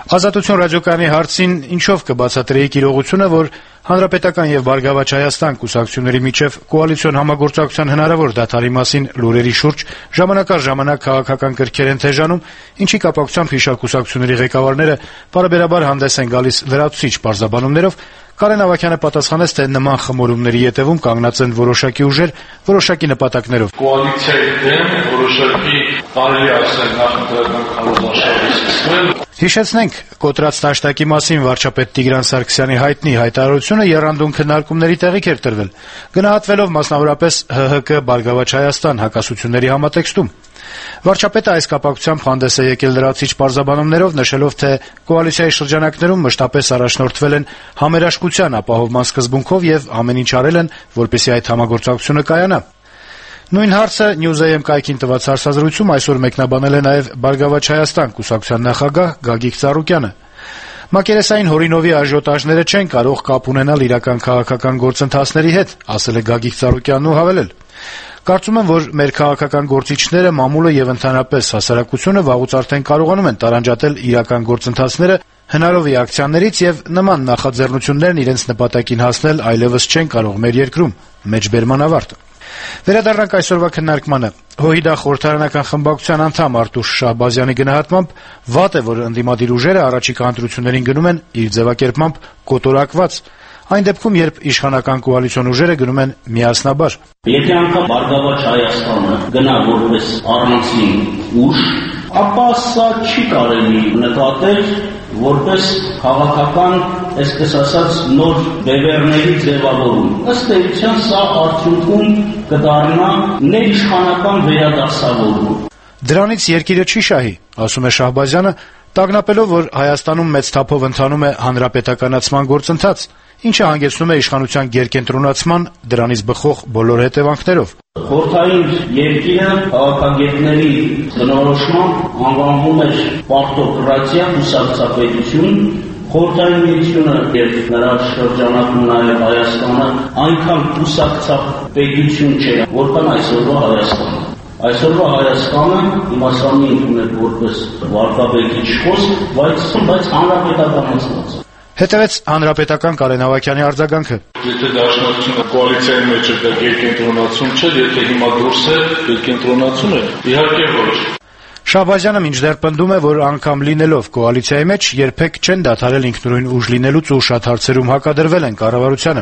Ազատություն ռադիոկայանի հարցին ինչով կբացատրեիք իրողությունը, որ Հանրապետական եւ Բարգավաճ Հայաստան կուսակցությունների միջեւ կոալիցիոն համագործակցության հնարավոր դադարի մասին լուրերի շուրջ ժամանակ առ ժամանակ քաղաքական կրքեր են թեժանում, ինչի կապակցությամբ հիշյալ կուսակցությունների ղեկավարները պարբերաբար հանդես են գալիս լրացուցիչ պարզաբանումներով, Կարեն Ավագյանը պատասխանեց, թե նման խմորումների ետևում կանգնած են որոշակի ուժեր, որոշակի նպատակներով։ Կոալիցիայի դեմ որոշակի կարելի ասել նախընտրական քարոզարշավի սկսվել։ Հիշեցնենք, կոտրած դաշտակի մասին վարչապետ Տիգրան Սարգսյանի հայտնի հայտարարությունը եռանդուն քննարկումների տեղիք էր տրվել, գնահատվելով մասնավորապես ՀՀԿ Բարգավաճ Հայաստան հակասությունների համատեքստում։ Վարչապետը այս կապակցությամբ հանդես է եկել լրացուցիչ պարզաբանումներով, նշելով, թե կոալիցիայի շրջանակներում մշտապես առաջնորդվել են համերաշխության ապահովման սկզբունքով եւ ամեն ինչ արել են, որպեսզի այդ համագործակցությունը կայանա։ Նույն հարցը News.am կայքին տված հարցազրույցում այսօր մեկնաբանել է նաեւ Բարգավաճ Հայաստան կուսակցության նախագահ Գագիկ Ծառուկյանը։ Մակերեսային հորինովի աժիոտաժները չեն կարող կապ ունենալ իրական քաղաքական գործընթացների հետ, ասել է Գագիկ Ծառուկյանն ու հավելել. Կարծում եմ, որ մեր քաղաքական գործիչները, մամուլը եւ ընդհանրապես հասարակությունը վաղուց արդեն կարողանում են տարանջատել իրական գործընթացները հնարով ակցիաներից եւ նման նախաձեռնություններն իրենց նպատակին հասնել այլեւս չեն կարող մեր երկրում։ Մեջբերման ավարտ։ Վերադառնանք այսօրվա քննարկմանը։ ՀՅԴ խորհրդարանական խմբակցության անդամ Արտուշ Շահբազյանի գնահատմամբ վատ է, որ ընդդիմադիր ուժերը առաջիկա ընտրություններին գնում են իր ձևակերպմամբ կոտորակված։ Այն դեպքում, երբ իշխանական կոալիցիոն ուժերը գնում են միասնաբար։ Եթե անգամ Բարգավաճ Հայաստանը գնա որպես առանձին ուժ, ապա սա չի կարելի նկատել որպես քաղաքական, այսպես ասած, նոր բևեռների ձևավորում։ Ըստ էության սա արդյունքում կդառնա ներիշխանական վերադասավորում։ Դրանից երկիրը չի շահի, ասում է Շահբազյանը, տագնապելով, որ Հայաստանում մեծ թափով ընթանում է հանրապետականացման գործընթաց, ինչը հանգեցնում է իշխանության գերկենտրոնացման, դրանից բխող բոլոր հետևանքներով։ Խորհրդային երկիրը քաղաքագետների բնորոշմամբ անվանվում էր պարտոկրատիա, կուսակցապետություն, Խորհրդային Միությունը եւ նրա շրջանակում նաեւ Հայաստանը այնքան կուսակցապետություն չէր, որքան այսօրվա Հայաստանը։ Այսօրվա Հայաստանը իմաստանի ընդունել որպես վարկաբեկիչ խոսք, բայց հանրապետականացված։ Հետևեց հանրապետական Կարեն Ավագյանի արձագանքը։ Եթե դաշնակցությունը կոալիցիայի մեջ է, դա գերկենտրոնացում չէ, եթե հիմա դուրս է, գերկենտրոնացում է, իհարկե ոչ։ Շահբազյանը մինչդեռ պնդում է, որ անգամ լինելով կոալիցիայի մեջ երբեք չեն դադարել ինքնուրույն ուժ լինելուց ու շատ հարցերում հակադրվել են կառավարությանը։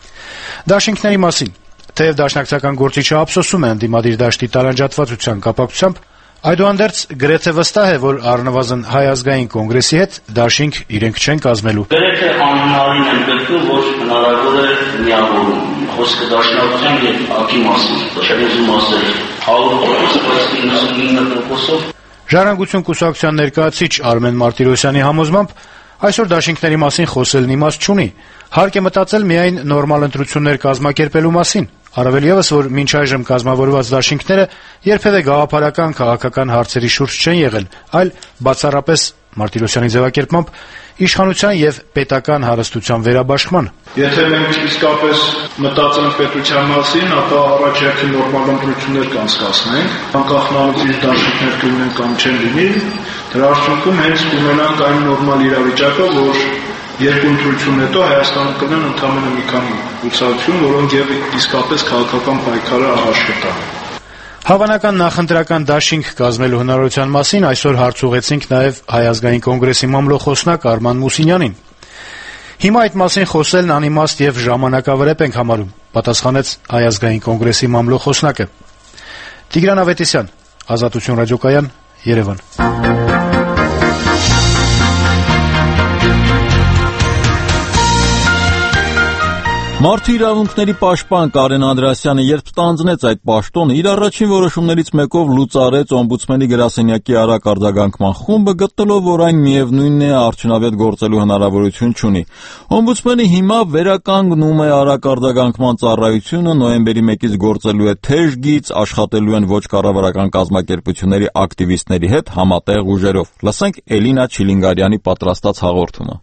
Դաշինքների մասին, թեև դաշնակցական գործիչը ափսոսում է ընդդիմադիր դաշտի տարանջատվածության կապակցությամբ, այդուհանդերձ գրեթե վստահ է, որ առնվազն Հայ ազգային կոնգրեսի հետ դաշինք իրենք չեն կազմելու։ Գրեթե անհնարին են գտնում, որ հնարավոր է միավորում։ Խոսքը դաշնակցության եւ ԱԿ-ի մասին, չեմ ուզում ասել 100%, բայց 99%-ով։ Ժառանգություն կուսակցության ներկայացիչ Արմեն Մարտիրոսյանի համոզմամբ այսօր դաշինքների մասին խոսելն իմաստ չունի։ Հարկ է մտածել միայն նորմալ ընտրություններ կազմակերպելու մասին։ Առավել ևս, որ մինչ այժմ կազմավորված դաշինքները երբևէ գաղափարական քաղաքական հարցերի շուրջ չեն եղել, այլ բացառապես Մարտիրոսյանի ձևակերպմամբ իշխանության եւ պետական հարստության վերաբաշխման։ Եթե մենք իսկապես մտածենք պետության մասին, ապա առաջարկի նորմալ ընտրություններ կանցկացնենք, անկախ նրանից ինչ դաշինքներ կլինեն կամ չեն լինի, դրա արդյունքում հենց կունենանք այն նորմալ իրավիճակը, որ երկու ընտրություն հետո Հայաստանը կնեն ընդամենը մի քանի կուսակցություն, որոնք եւ իսկապես քաղաքական պայքարը առաջ կտան։ Հավանական նախընտրական դաշինք կազմելու հնարավորության մասին այսօր հարց ուղեցինք նաեւ Հայ ազգային կոնգրեսի մամլոխոսնակ Արման Մուսինյանին։ Հիմա այդ մասին խոսելն անիմաստ եւ ժամանակավրեպ ենք համարում, պատասխանեց Հայ ազգային կոնգրեսի մամլոխոսնակը։ Տիգրան Ավետիսյան, Ազատություն ռադիոկայան, Երևան։ Մարդու իրավունքների պաշտպան Կարեն Անդրեասյանը երբ ստանձնեց այդ պաշտոնը, իր առաջին որոշումներից մեկով լուծարեց օմբուդսմենի գրասենյակի արագ արձագանքման խումբը, գտնելով, որ այն միևնույնն է արդյունավետ գործելու հնարավորություն չունի։ Օմբուդսմենը հիմա վերականգնում է արագ արձագանքման ծառայությունը, նոյեմբերի 1-ից գործելու է թեժ գիծ, աշխատելու են ոչ կառավարական կազմակերպությունների ակտիվիստների հետ համատեղ ուժերով։ Լսենք Էլինա Չիլինգարյանի պատրաստած հաղորդումը։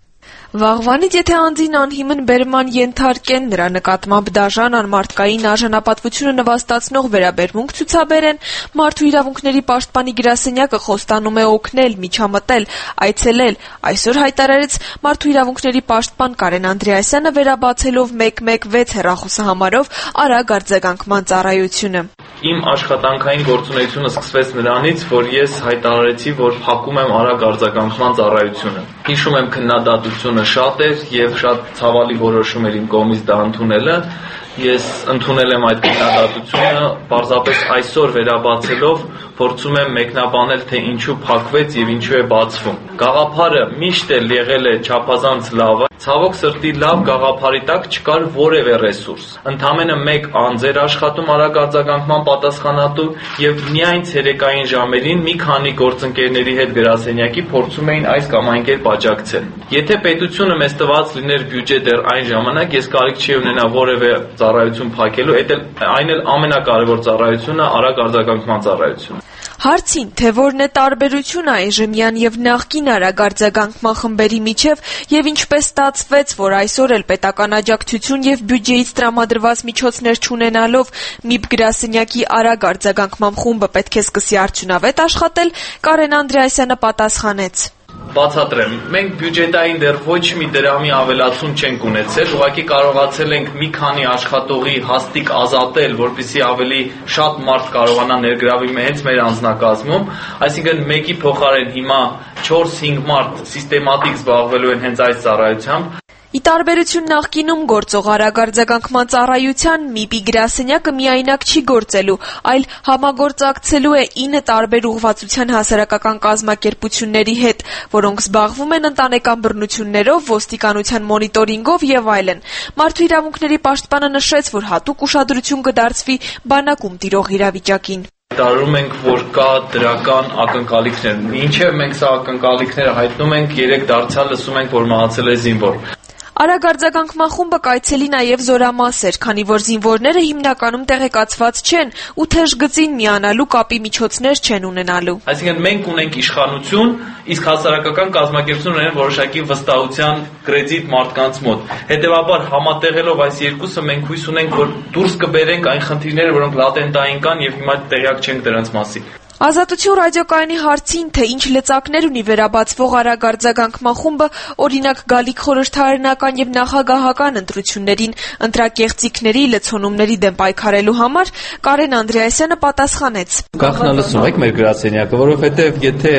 Վաղվանից եթե անձին անհիմն բերման ենթարկեն, նրա նկատմամբ դաժան անմարդկային արժանապատվությունը նվաստացնող վերաբերմունք ցուցաբերեն, Մարդու իրավունքների պաշտպանի գրասենյակը խոստանում է օգնել, միջամտել, այցելել, այսօր հայտարարեց Մարդու իրավունքների պաշտպան Կարեն Անդրեասյանը վերաբացելով 116 հեռախոսահամարով արագ արձագանքման ծառայությունը։ Իմ աշխատանքային գործունեությունը սկսվեց նրանից, որ ես հայտարարեցի, որ փակում եմ արագ արձագանքման ծառայությունը։ Հիշում եմ, քննադատությունը շատ էր եւ շատ ցավալի որոշում էր իմ կողմից դա ընդունելը։ Ես ընդունել եմ այդ քննադատությունը, պարզապես այսօր վերաբացելով փորձում եմ մեկնաբանել, թե ինչու փակվեց եւ ինչու է բացվում։ Գաղափարը միշտ էլ եղել է չափազանց լավ։ Ցավոք սրտի լավ գաղափարի տակ չկար որևէ ռեսուրս։ Ընդամենը 1 անձ էր աշխատում արագ արձագանքման պատասխանատու եւ միայն ցերեկային ժամերին մի քանի գործընկերների հետ գրասենյակի փորձում էին այս կամ այն կերպ աջակցել։ Եթե պետությունը մեզ տված լիներ բյուջե դեռ այն ժամանակ, ես կարիք չի ունենա որևէ ծառայություն փակելու, այն էլ ամենակարևոր ծառայությունը արագ արձագանքման ծառայությունը։ Հարցին, թե որն է տարբերությունը այժմյան եւ նախկին արագ արձագանքման խմբերի միջև եւ ինչպես ստացվեց, որ այսօր էլ պետական աջակցություն եւ բյուջեից տրամադրված միջոցներ չունենալով ՄԻԲ գրասենյակի արագ արձագանքման խումբը պետք է սկսի արդյունավետ աշխատել, Կարեն Անդրեասյանը պատասխանեց. Բացատրեմ, մենք բյուջետային դեռ ոչ մի դրամի ավելացում չենք ունեցել, ուղղակի կարողացել ենք մի քանի աշխատողի հաստիկ ազատել, որպեսզի ավելի շատ մարդ կարողանա ներգրավի հենց մեր անձնակազմում, այսինքն մեկի փոխարեն հիմա 4-5 մարդ սիստեմատիկ զբաղվելու են հենց այս ծառայությամբ։ Ի տարբերություն նախկինում գործող արագ արձագանքման ծառայության ՄԻԲ-ի գրասենյակը միայնակ չի գործելու, այլ համագործակցելու է 9 տարբեր ուղղվածության հասարակական կազմակերպությունների հետ, որոնք զբաղվում են ընտանեկան բռնություններով, ոստիկանության մոնիտորինգով եւ այլն։ Մարդու իրավունքների պաշտպանը նշեց, որ հատուկ ուշադրություն կդարձվի բանակում տիրող իրավիճակին։ Տարում ենք, որ կա դրական ակնկալիքներ։ Ինչեւ մենք սա ակնկալիքները հայտնում ենք, 3 դարձյալ լսում ենք, որ մահացել է զինվոր։ Արագ արձագանքման խումբը կայցելի նաև Զորամասեր, քանի որ զինվորները հիմնականում տեղեկացված չեն ու թեժ գծին միանալու կապի միջոցներ չեն ունենալու։ Այսինքն մենք ունենք իշխանություն, իսկ հասարակական կազմակերպությունները ունեն որոշակի վստահության կրեդիտ մարդկանց մոտ։ Հետևաբար համատեղելով այս երկուսը մենք հույս ունենք, որ դուրս կբերենք այն խնդիրները, որոնք լատենտային կան եւ հիմա տեղյակ չենք դրանց մասին։ Ազատություն ռադիոկայանի հարցին, թե ինչ լծակներ ունի վերաբացվող արագ արձագանքման խումբը, օրինակ գալիք խորհրդարանական եւ նախագահական ընտրություններին ընտրակեղծիքների, լցոնումների դեմ պայքարելու համար, Կարեն Անդրեասյանը պատասխանեց. Գախնալսում եք մեր գրասենյակը, որովհետեւ եթե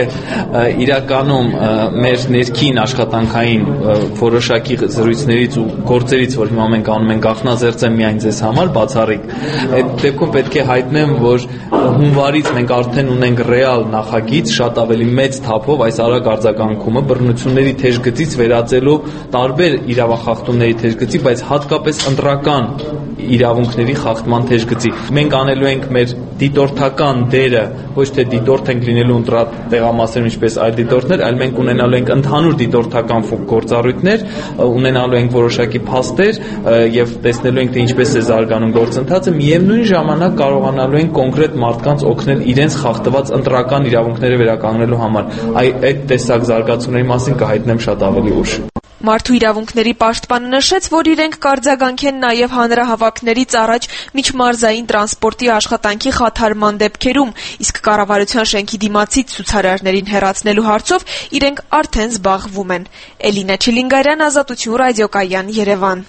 իրականում մեր ներքին աշխատանքային որոշակի զրույցներից ու գործերից, որ հիմա մենք անում ենք, գախնազերծեմ միայն ձեզ համար, բացառիկ, այդ դեպքում պետք է հայտնեմ, որ հունվարից մենք արդեն ունենք ռեալ նախագիծ շատ ավելի մեծ թափով այս արագ արձագանքումը բռնությունների թեժ գծից վերածելով տարբեր իրավախախտումների թեժ գծի, բայց հատկապես ընտրական իրավունքների խախտման թեժ գծի։ Մենք անելու ենք մեր դիտորդական դերը, ոչ թե դիտորդ ենք լինելու տեղամասերում ինչպես այլ դիտորդներ, այլ մենք ունենալու ենք ընդհանուր դիտորդական գործառույթներ, ունենալու ենք որոշակի փաստեր եւ տեսնելու ենք թե ինչպես է զարգանում գործընթացը, միևնույն ժամանակ կարողանալու ենք կոնկրետ մարդկանց օգնել իրենց խախտված ընտրական իրավունքները վերականգնելու համար։ Այդ տեսակ զարգացումների մասին կհայտնեմ շատ ավելի ուշ։ Մարդու իրավունքների պաշտպանը նշեց, որ իրենք կարձագանքեն նաև հանրահավաքներից առաջ միջմարզային տրանսպորտի աշխատանքի խաթարման դեպքերում, իսկ կառավարության շենքի դիմացից ցուցարարներին հեռացնելու հարցով իրենք արդեն զբաղվում են։ Էլինա Չիլինգարյան, Ազատություն ռադիոկայան, Երևան։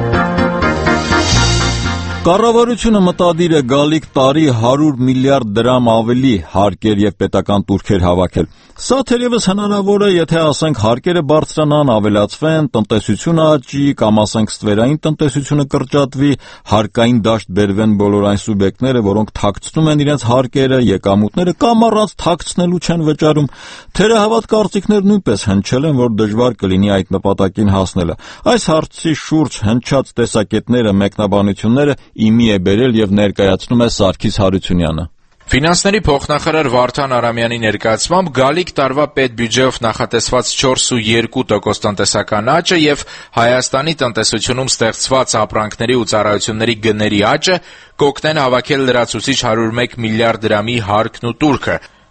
Կառավարությունը մտադիր է գալիք տարի 100 միլիարդ դրամ ավելի հարկեր եւ պետական տուրքեր հավաքել։ Սա թերևս հնարավոր է, եթե ասենք հարկերը բարձրանան, ավելացվեն, տնտեսությունը աճի կամ ասենք ստվերային տնտեսությունը կրճատվի, հարկային դաշտ բերվեն բոլոր այն սուբյեկտները, որոնք թաքցնում են իրենց հարկերը, եկամուտները կամ առանց թաքցնելու չեն վճարում։ Թերահավատ կարծիքներ նույնպես հնչել են, որ դժվար կլինի այդ նպատակին հասնելը։ Այս հարցի շուրջ հնչած տեսակետները, մեկնաբանությունները իմի է բերել եւ ներկայացնում է Սարգիս Հարությունյանը։ Ֆինանսների փոխնախարար Վարդան Արամյանի ներկայացմամբ գալիք տարվա պետբյուջեով նախատեսված 4.2% տնտեսական աճը եւ Հայաստանի տնտեսությունում ստեղծված ապրանքների ու ծառայությունների գների աճը կօգնեն հավաքել լրացուցիչ 101 միլիարդ դրամի հարկն ու տուրքը։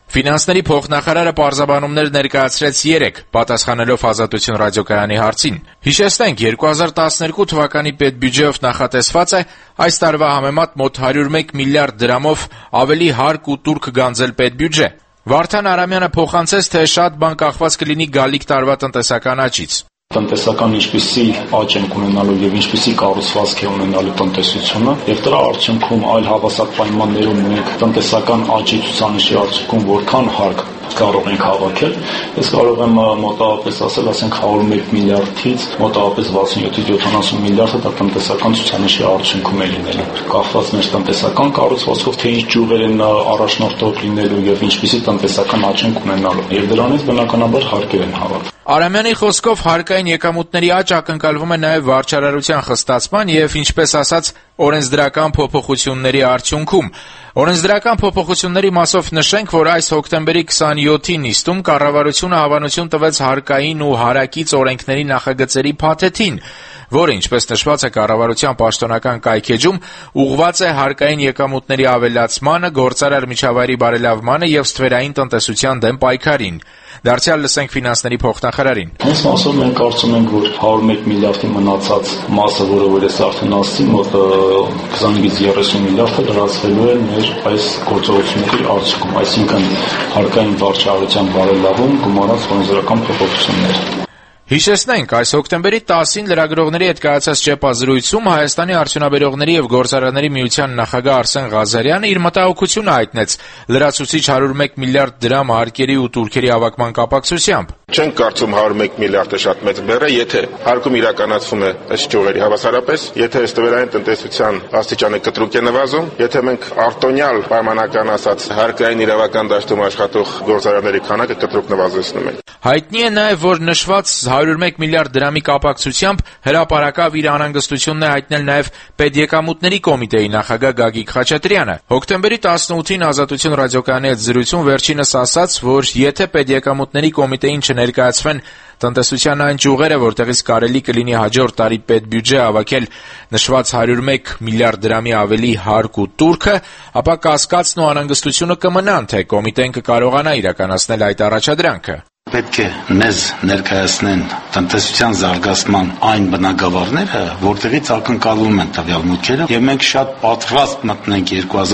Ֆինանսների փոխնախարարը պարզաբանումներ ներկայացրեց 3, պատասխանելով Ազատություն ռադիոկայանի հարցին։ Հիշեցնենք, 2012 թվականի պետբյուջեով նախատեսված է այս տարվա համեմատ մոտ 101 միլիարդ դրամով ավելի հարկ ու տուրք գանձել պետբյուջե։ Վարդան Արամյանը փոխանցեց, թե շատ բան կախված կլինի գալիք տարվա տնտեսական աճից։ Տնտեսական ինչպիսի աճ են ունենալու եւ ինչպիսի կառուցվածք է ունենալու տնտեսությունը եւ դրա արդյունքում այլ հավասար պայմաններում մենք տնտեսական աճի ցուցանիշի արդյունքում որքան հարկ կարող ենք հավաքել, ես կարող եմ մոտավորապես ասել, ասենք 101 միլիարդից մոտավորապես 67-ից 70 միլիարդը դա տնտեսական ցուցանիշի արդյունքում է լինելու։ Կախված մեր տնտեսական կառուցվածքով, թե ինչ ճյուղեր են առաջնորդող լինելու եւ ինչպիսի տնտեսական աճ են ունենալու եւ դրանից բնականաբար հարկեր են հավաքվում։ Արամյանի խոսքով հարկային եկամուտների աճ ակնկալվում է նաև վարչարարության խստացման եւ, ինչպես ասած, օրենսդրական փոփոխությունների արդյունքում։ Օրենսդրական փոփոխությունների մասով նշենք, որ այս հոկտեմբերի 27-ի նիստում կառավարությունը հավանություն տվեց հարկային ու հարակից օրենքների նախագծերի փաթեթին, որը, ինչպես նշված է կառավարության պաշտոնական կայքեջում, ուղղված է հարկային եկամուտների ավելացմանը, գործարար միջավայրի բարելավմանը եւ ստվերային տնտեսության դեմ պայքարին։ Դարձյալ լսենք ֆինանսների փոխնախարարին։ Այս մասով մենք կարծում ենք, որ 101 միլիարդի մնացած մասը, որը որ ես արդեն ասացի, մոտ 25-ից 30 միլիարդը լրացվելու է մեր այս գործողությունների արդյունքում, այսինքն հարկային վարչարարության բարելավում գումարած օրենսդրական փոփոխություններ։ Հիշեցնենք, այս հոկտեմբերի 10-ին լրագրողների հետ կայացած ճեպազրույցում Հայաստանի արդյունաբերողների եւ գործարանների միության նախագահ Արսեն Ղազարյանը իր մտահոգությունը հայտնեց լրացուցիչ 101 միլիարդ դրամ հարկերի ու տուրքերի հավաքման կապակցությամբ։ Չենք կարծում 101 միլիարդը շատ մեծ բեռ է, եթե հարկում իրականացվում է ըստ ճյուղերի հավասարապես, եթե ստվերային տնտեսության աստիճանը կտրուկ է նվազում, եթե մենք արտոնյալ պայմանական ասած հարկային իրավական դաշտում աշխատող գործարանների քանակը կտրուկ նվազեցնում ենք։ Հայտնի է նաև, որ նշված 101 միլիարդ դրամի կապակցությամբ հրապարակավ իր անհանգստությունն է հայտնել նաև Պետեկամուտների կոմիտեի նախագահ Գագիկ Խաչատրյանը։ Հոկտեմբերի 18-ին Ազատություն ռադիոկայանի հետ զրույցում վերջինս ասաց, որ եթե Պետեկամուտների կոմիտեին չներկայացվեն տնտեսության այն ճյուղերը, որտեղից կարելի կլինի հաջորդ տարի պետբյուջե հավաքել նշված 101 միլիարդ դրամի ավելի հարկ ու տուրքը, ապա կասկածն ու անհանգստությունը կմնան, թե կոմիտեն կկարողանա իրականացնել այդ առաջադրանքը։ Պետք է մեզ ներկայացնեն տնտեսության զարգացման այն բնագավառները, որտեղից ակնկալվում են տվյալ մուտքերը, եւ մենք շատ պատրաստ մտնենք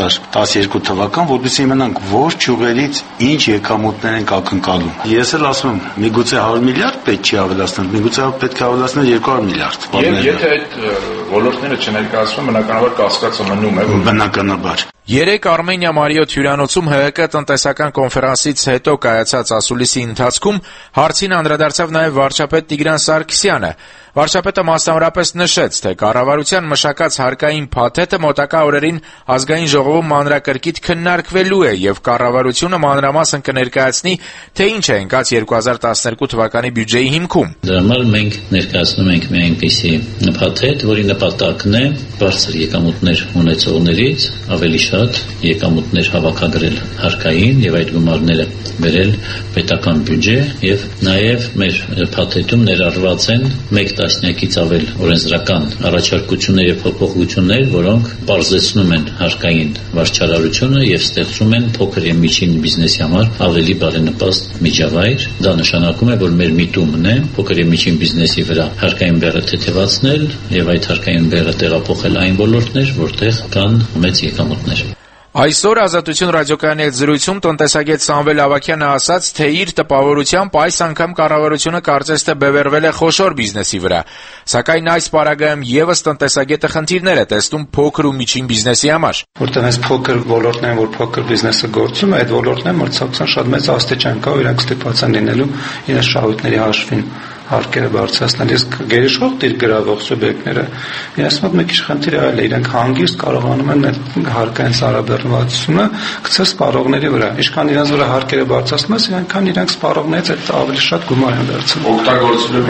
2012 թվական, որպեսզի իմանանք որ ճյուղերից ինչ եկամուտներ ենք ակնկալում։ Ես էլ ասում եմ, միգուցե 100 միլիարդ պետք չի ավելացնել, միգուցե պետք է ավելացնել 200 միլիարդ։ Եվ եթե այդ ոլորտները չներկայացվեն, բնականաբար կասկածը մնում է։ Բնականաբար։ 3 Արմենիա Մարիոթ հյուրանոցում ՀՀԿ տնտեսական կոնֆերանսից հետո կայացած ասուլիսի ընթացքում հարցին անդրադարձավ նաև վարչապետ Տիգրան Սարգսյանը։ Վարչապետը մասնավորապես նշեց, թե կառավարության մշակած հարկային փաթեթը մոտակա օրերին ազգային ժողովում մանրակրկիտ քննարկվելու է եւ կառավարությունը մանրամասն կներկայացնի, թե ինչ է ընկած 2012 թվականի բյուջեի հիմքում։ Դրա համար մենք ներկայացնում ենք մի այնպիսի փաթեթ, որի նպատակն է բարձր եկամուտներ ունեցողներից ավելի շատ եկամուտներ հավաքագրել հարկային եւ այդ գումարները բերել պետական բյուջե եւ նաեւ մեր փաթեթում ներառված են 1 տասնյակից ավել օրենսդրական առաջարկություններ եւ փոփոխություններ, որոնք բարձրացնում են հարկային վարչարարությունը եւ ստեղծում են փոքր եւ միջին բիզնեսի համար ավելի բարենպաստ միջավայր։ Դա նշանակում է, որ մեր միտումն է փոքր եւ միջին բիզնեսի վրա հարկային բեռը թեթևացնել եւ այդ հարկային բեռը տեղափոխել այն ոլորտներ, որտեղ կան մեծ եկամուտներ։ Այսօր Ազատություն ռադիոկայանի հետ զրույցում տնտեսագետ Սամվել Ավագյանը ասաց, թե իր տպավորությամբ այս անգամ կառավարությունը կարծես թե բևեռվել է խոշոր բիզնեսի վրա, սակայն այս պարագայում եւս տնտեսագետը խնդիրներ է տեսնում փոքր ու միջին բիզնեսի համար։ Որտեղ այս փոքր ոլորտներն են, որ փոքր բիզնեսը գործում է, այդ ոլորտներն մրցակցության շատ մեծ աստիճան կա, իրենք ստիպված են լինելու իրենց շահույթների հաշվին հարկերը բարձրացնել։ Ես գերիշխող դիր գրավող սուբյեկտները իրենց մոտ մի քիչ խնդիր այլ է, իրենք հանգիստ կարողանում են այդ հարկային սարաբեռնվածությունը գցել սպառողների վրա։ Ինչքան իրենց վրա հարկերը բարձրացնում ես, այնքան իրենք սպառողներից այդ ավելի շատ գումար են վերցնում։ Օգտագործելով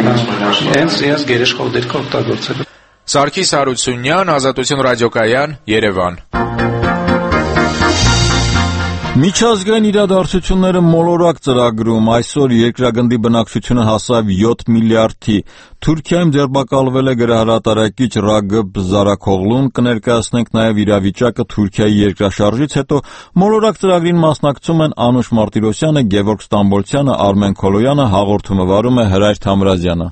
իրենց գերիշխող դիրքը օգտագործելով։ Սարգիս Հարությունյան, Ազատություն ռադիոկայան, Երևան։ Միջազգային իրադարձությունները մոլորակ ծրագրում այսօր երկրագնդի բնակչությունը հասավ 7 միլիարդի։ Թուրքիայում ձերբակալվել է գրահրատարակիչ Ռագıb Զարաքօղլուն, կներկայացնենք նաև իրավիճակը Թուրքիայի երկրաշարժից հետո։ Մոլորակ ծրագրին մասնակցում են Անուշ Մարտիրոսյանը, Գևորգ Ստամբոլցյանը, Արմեն Քոլոյանը, հաղորդումը վարում է Հրայր Թամրազյանը։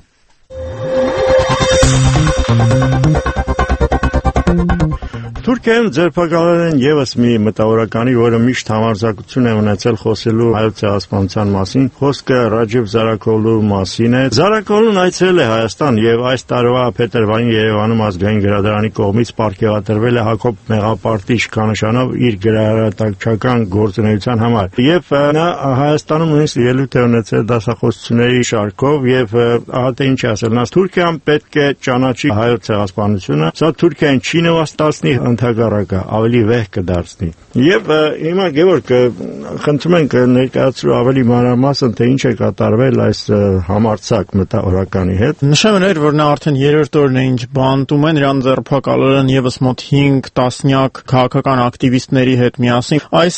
Թուրքիայում ձերբակալել են ևս մի մտավորականի, որը միշտ համարձակություն է ունեցել խոսելու հայոց ցեղասպանության մասին։ Խոսքը Ռաջեփ Զարաքօղլու մասին է։ Զարաքօղլուն այցելել է Հայաստան եւ այս տարվա փետրվարին Երևանում ազգային գրադարանի կողմից պարգևատրվել է Հակոբ Մեղապարտի շքանշանով իր գրահրատարակչական գործունեության համար։ Եվ նա Հայաստանում նույնիսկ ելույթ է ունեցել դասախոսությունների շարքով եւ ահա թե ինչ ասել նա. Թուրքիան պետք է ճանաչի հայոց ցեղասպանությունը, սա Թուրքիային չի նվաստացնի, ընդհակառակը ավելի վեհ կդարձնի։ Եվ հիմա Գևորգ, խնդրում ենք ներկայացրու ավելի մանրամասն, թե ինչ է կատարվել այս համարձակ մտավորականի հետ։ Նշեմ որ նա արդեն երրորդ օրն է ինչ բանտում են, նրան ձերբակալել են եւս մոտ 5 տասնյակ քաղաքական ակտիվիստների հետ միասին։ Այս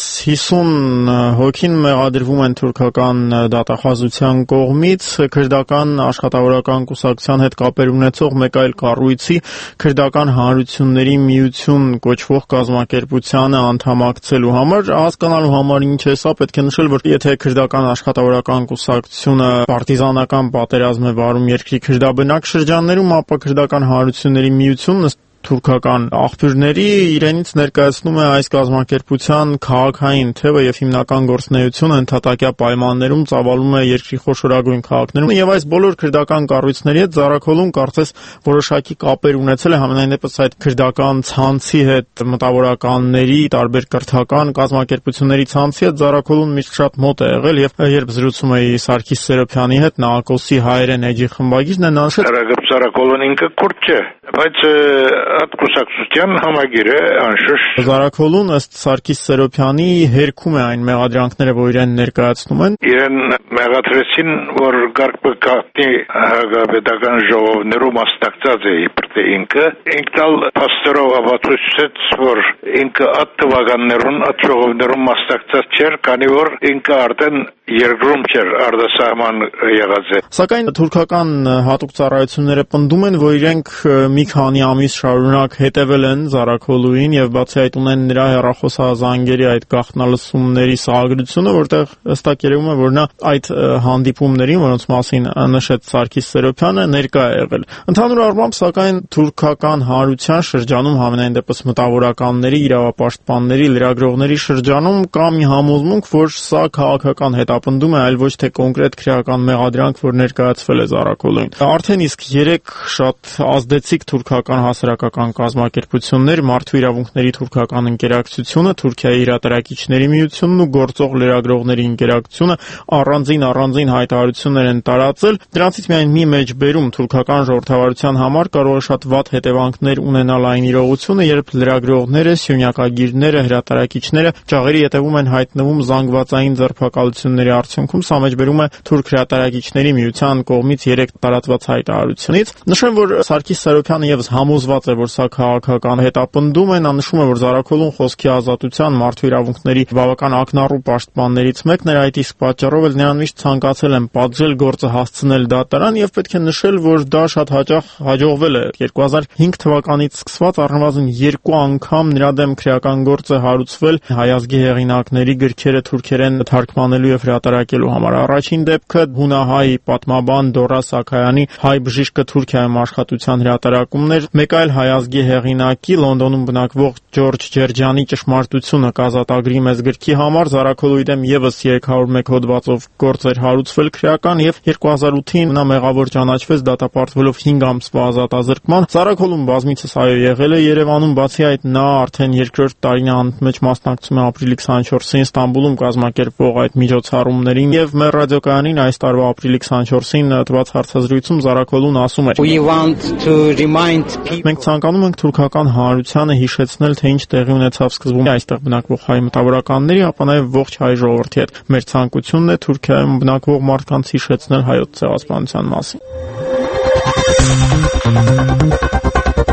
50 հոգին մեղադրվում են թուրքական դատախազության կողմից քրդական աշխատավորական կուսակցության հետ կապեր ունեցող մեկ այլ կառույցի քրդական հանրությունների միություն կոչվող կազմակերպությանը անդամակցելու համար, հասկանալու համար ինչ է սա, պետք է նշել, որ եթե քրդական աշխատավորական կուսակցությունը պարտիզանական պատերազմ է վարում երկրի քրդաբնակ շրջաններում, ապա քրդական հանրությունների միությունն թուրքական աղբյուրների իրենից ներկայացնում է այս կազմակերպության քաղաքային թևը եւ հիմնական գործունեությունը ընդհատակյա պայմաններում ծավալում է երկրի խոշորագույն քաղաքներում եւ այս բոլոր քրդական կառույցների հետ Զարաքօղլուն կարծես որոշակի կապեր ունեցել է, համենայն դեպս այդ քրդական ցանցի հետ, մտավորականների, տարբեր կրթական կազմակերպությունների ցանցի հետ Զարաքօղլուն միշտ շատ մոտ է եղել եւ երբ զրուցում էի Սարգիս Սերոբյանի հետ, նա ԱԿՕՍ-ի հայերեն էջի խմբագիրն է, նա նշել Ռագıb Զարաքօղլուն ինքը կուրդ չէ, բայց Ատկուսակցության համագիր է անշուշտ։ Զարաքօղլուն ըստ Սարգիս Սերոբյանի հերքում է այն մեղադրանքները, որ իրեն ներկայացնում են։ Իրեն մեղադրեցին, որ Գարգբկատի հագաբեդական ժողովներում մասնակցած է իբր թե ինքը տալ փաստերով ապացուցեց, որ ինքը այդ թվականներուն այդ ժողովներում մասնակցած չէր, քանի որ ինքը արդեն երկրում չէր, արտասահման եղած է։ Սակայն թուրքական հատուկ ծառայությունները պնդում են, որ իրենք մի քանի ամիս շարունակ հետևել են Զարաքօղլուին եւ բացի այդ ունեն նրա հեռախոսազանգերի այդ գաղտնալսումների սահագրությունը, որտեղ հստակ երևում է, որ նա այդ հանդիպումներին, որոնց մասին նշեց Սարգիս Սերոբյանը, ներկա է եղել։ Ընդհանուր առմամբ, սակայն թուրքական հանրության շրջանում, համենայն դեպս մտավորականների, իրավապաշտպանների, լրագրողների շրջանում կա մի համոզմունք, որ սա քաղաքական հետապնդում է, այլ ոչ թե կոնկրետ քրեական մեղադրանք, որ ներկայացվել է Զարաքօղլուին։ Արդեն իսկ 3 շատ ազդեցիկ թուրքական հասարակական կազմակերպություններ, Մարդու իրավունքների թուրքական ընկերակցությունը, Թուրքիայի հրատարակիչների միությունն ու գործող լրագրողների ընկերակցությունը առանձին հայտարարություններ են տարածել։ Դրանցից միայն մի մեջբերում թուրքական ժողովրդավարության համար կարող է շատ վատ հետևանքներ ունենալ այն իրողությունը, երբ լրագրողները, սյունյակագիրները, հրատարակիչները ճաղերի ետևում են հայտնվում զանգվածային ձերբակալությունների արդյունքում։ Սա մեջբերում է Թուրք հրատարակիչների միության կողմից 3 տարածված հայտարարությունից։ Նշեմ, որ Սարգիս Սերոբյանը եւս համոզված է, որ սա քաղաքական հետապնդում է, նա նշում է, որ Զարաքօղլուն խոսքի ազատության, մարդու իրավունքների բավական ակնառու պաշտպաններից մեկն էր, այդ իսկ պատճառով էլ նրան միշտ ցանկացել են պատժել, գործը հասցնել դատարան եւ պետք է նշել, որ դա շատ հաճախ հաջողվել է։ 2005 թվականից սկսված առնվազն 2 անգամ նրա դեմ քրեական գործ է հարուցվել հայ ազգի հեղինակների գրքերը թուրքերեն թարգմանելու եւ հրատարակելու համար։ Առաջին դեպքը հունահայ պատմաբան Դորա Սաքայանի Հայ բժիշկը Թուրքիայում աշխատության հրատարակումն էր։ Մեկ այլ հայ ազգի հեղինակի Լոնդոնում բնակվող Ջորջ Ջերջյանի Ճշմարտությունը կազատագրի մեծ գրքի համար Զարաքօղլուի դեմ եւս 301 հոդվածով գործ էր հարուցվել քրեական եւ 2008-ին նա մեղավոր ճանաչվեց դատապարտվելով 5 ամսվա ազատազրկման։ Զարաքօղլուն բազմիցս եղել է Երևանում, բացի այդ նա արդեն երկրորդ տարին է անընդմեջ մասնակցում է ապրիլի 24-ին Ստամբուլում կազմակերպվող այդ միջոցառումներին եւ մեր ռադիոկայանին այս տարվա ապրիլի 24-ին տված հարցազրույցում Զարաքօղլուն ասում էր. Մենք ցանկանում ենք թուրքական հանրությանը հիշեցնել, թե ինչ տեղի ունեցավ սկզբում այստեղ բնակվող հայ մտավորականների, ապա նաեւ ողջ հայ ժողովրդի հետ։ Մեր ցանկությունն է Թուրքիայում բնակվող մարդկանց հիշեցնել հայոց ցեղասպանության մասին։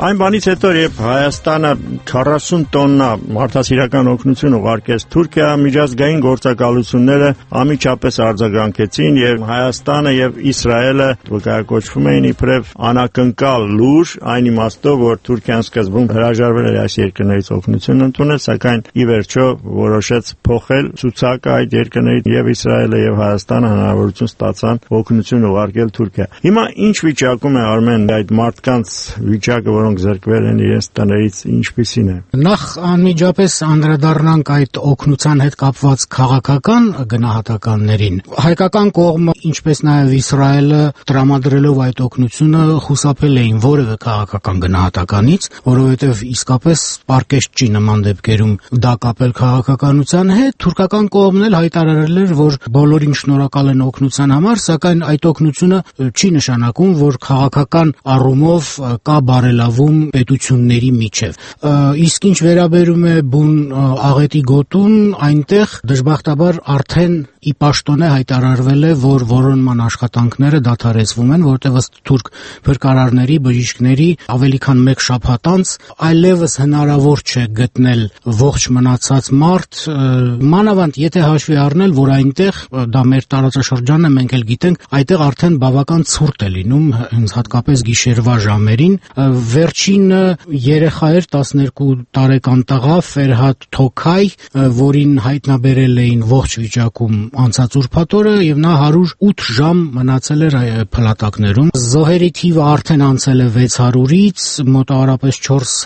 Այն բանից հետո, երբ Հայաստանը 40 տոննա մարդասիրական օգնություն ուղարկեց Թուրքիա, միջազգային գործակալությունները անմիջապես արձագանքեցին եւ Հայաստանը եւ Իսրայելը վկայակոչվում էին իբրև անակնկալ լուր, այն իմաստով, որ Թուրքիան սկզբում հրաժարվել էր այս երկրներից օգնություն ընդունել, սակայն ի վերջո որոշեց փոխել ցուցակը այդ երկրներից եւ Իսրայելը եւ Հայաստանը հնարավորություն ստացան օգնություն ուղարկել Թուրքիա։ Հիմա ինչ վիճակում է Արմեն այդ մարդկանց վիճակը, որոնք զրկվել են իրենց տներից, ինչպիսին է։ Նախ անմիջապես անդրադառնանք այդ օգնության հետ կապված քաղաքական գնահատականներին։ Հայկական կողմը, ինչպես նաև Իսրայելը, տրամադրելով այդ օգնությունը խուսափել էին որևէ քաղաքական գնահատականից, որովհետև իսկապես պարկեշտ չի նման դեպքերում դա կապել քաղաքականության հետ։ Թուրքական կողմն էլ հայտարարել էր, որ բոլորին շնորհակալ են օգնության համար, սակայն այդ օգնությունը չի նշանակում, որ քաղաքական առումով կա բարելավում պետությունների միջև։ Իսկ ինչ վերաբերում է բուն աղետի գոտուն, այնտեղ դժբախտաբար արդեն ի պաշտոնե հայտարարվել է, որ որոնման աշխատանքները դադարեցվում են, որտեղ ըստ թուրք փրկարարների, բժիշկների ավելի քան 1 շաբաթ անց այլևս հնարավոր չէ գտնել ողջ մնացած մարդ, մանավանդ եթե հաշվի առնել, որ այնտեղ դա մեր տարածաշրջանն է, մենք էլ գիտենք, այդտեղ արդեն բավական ցուրտ է լինում, հենց հատկապես գիշերվա ժամերին։ Վերջինը երեխա էր, 12 տարեկան տղա Ֆերհադ Թոքայ, որին հայտնաբերել էին ողջ վիճակում անցած ուրբաթ օրը եւ նա 108 ժամ մնացել էր փլատակներում։ Զոհերի թիվը արդեն անցել է 600-ից, մոտավորապես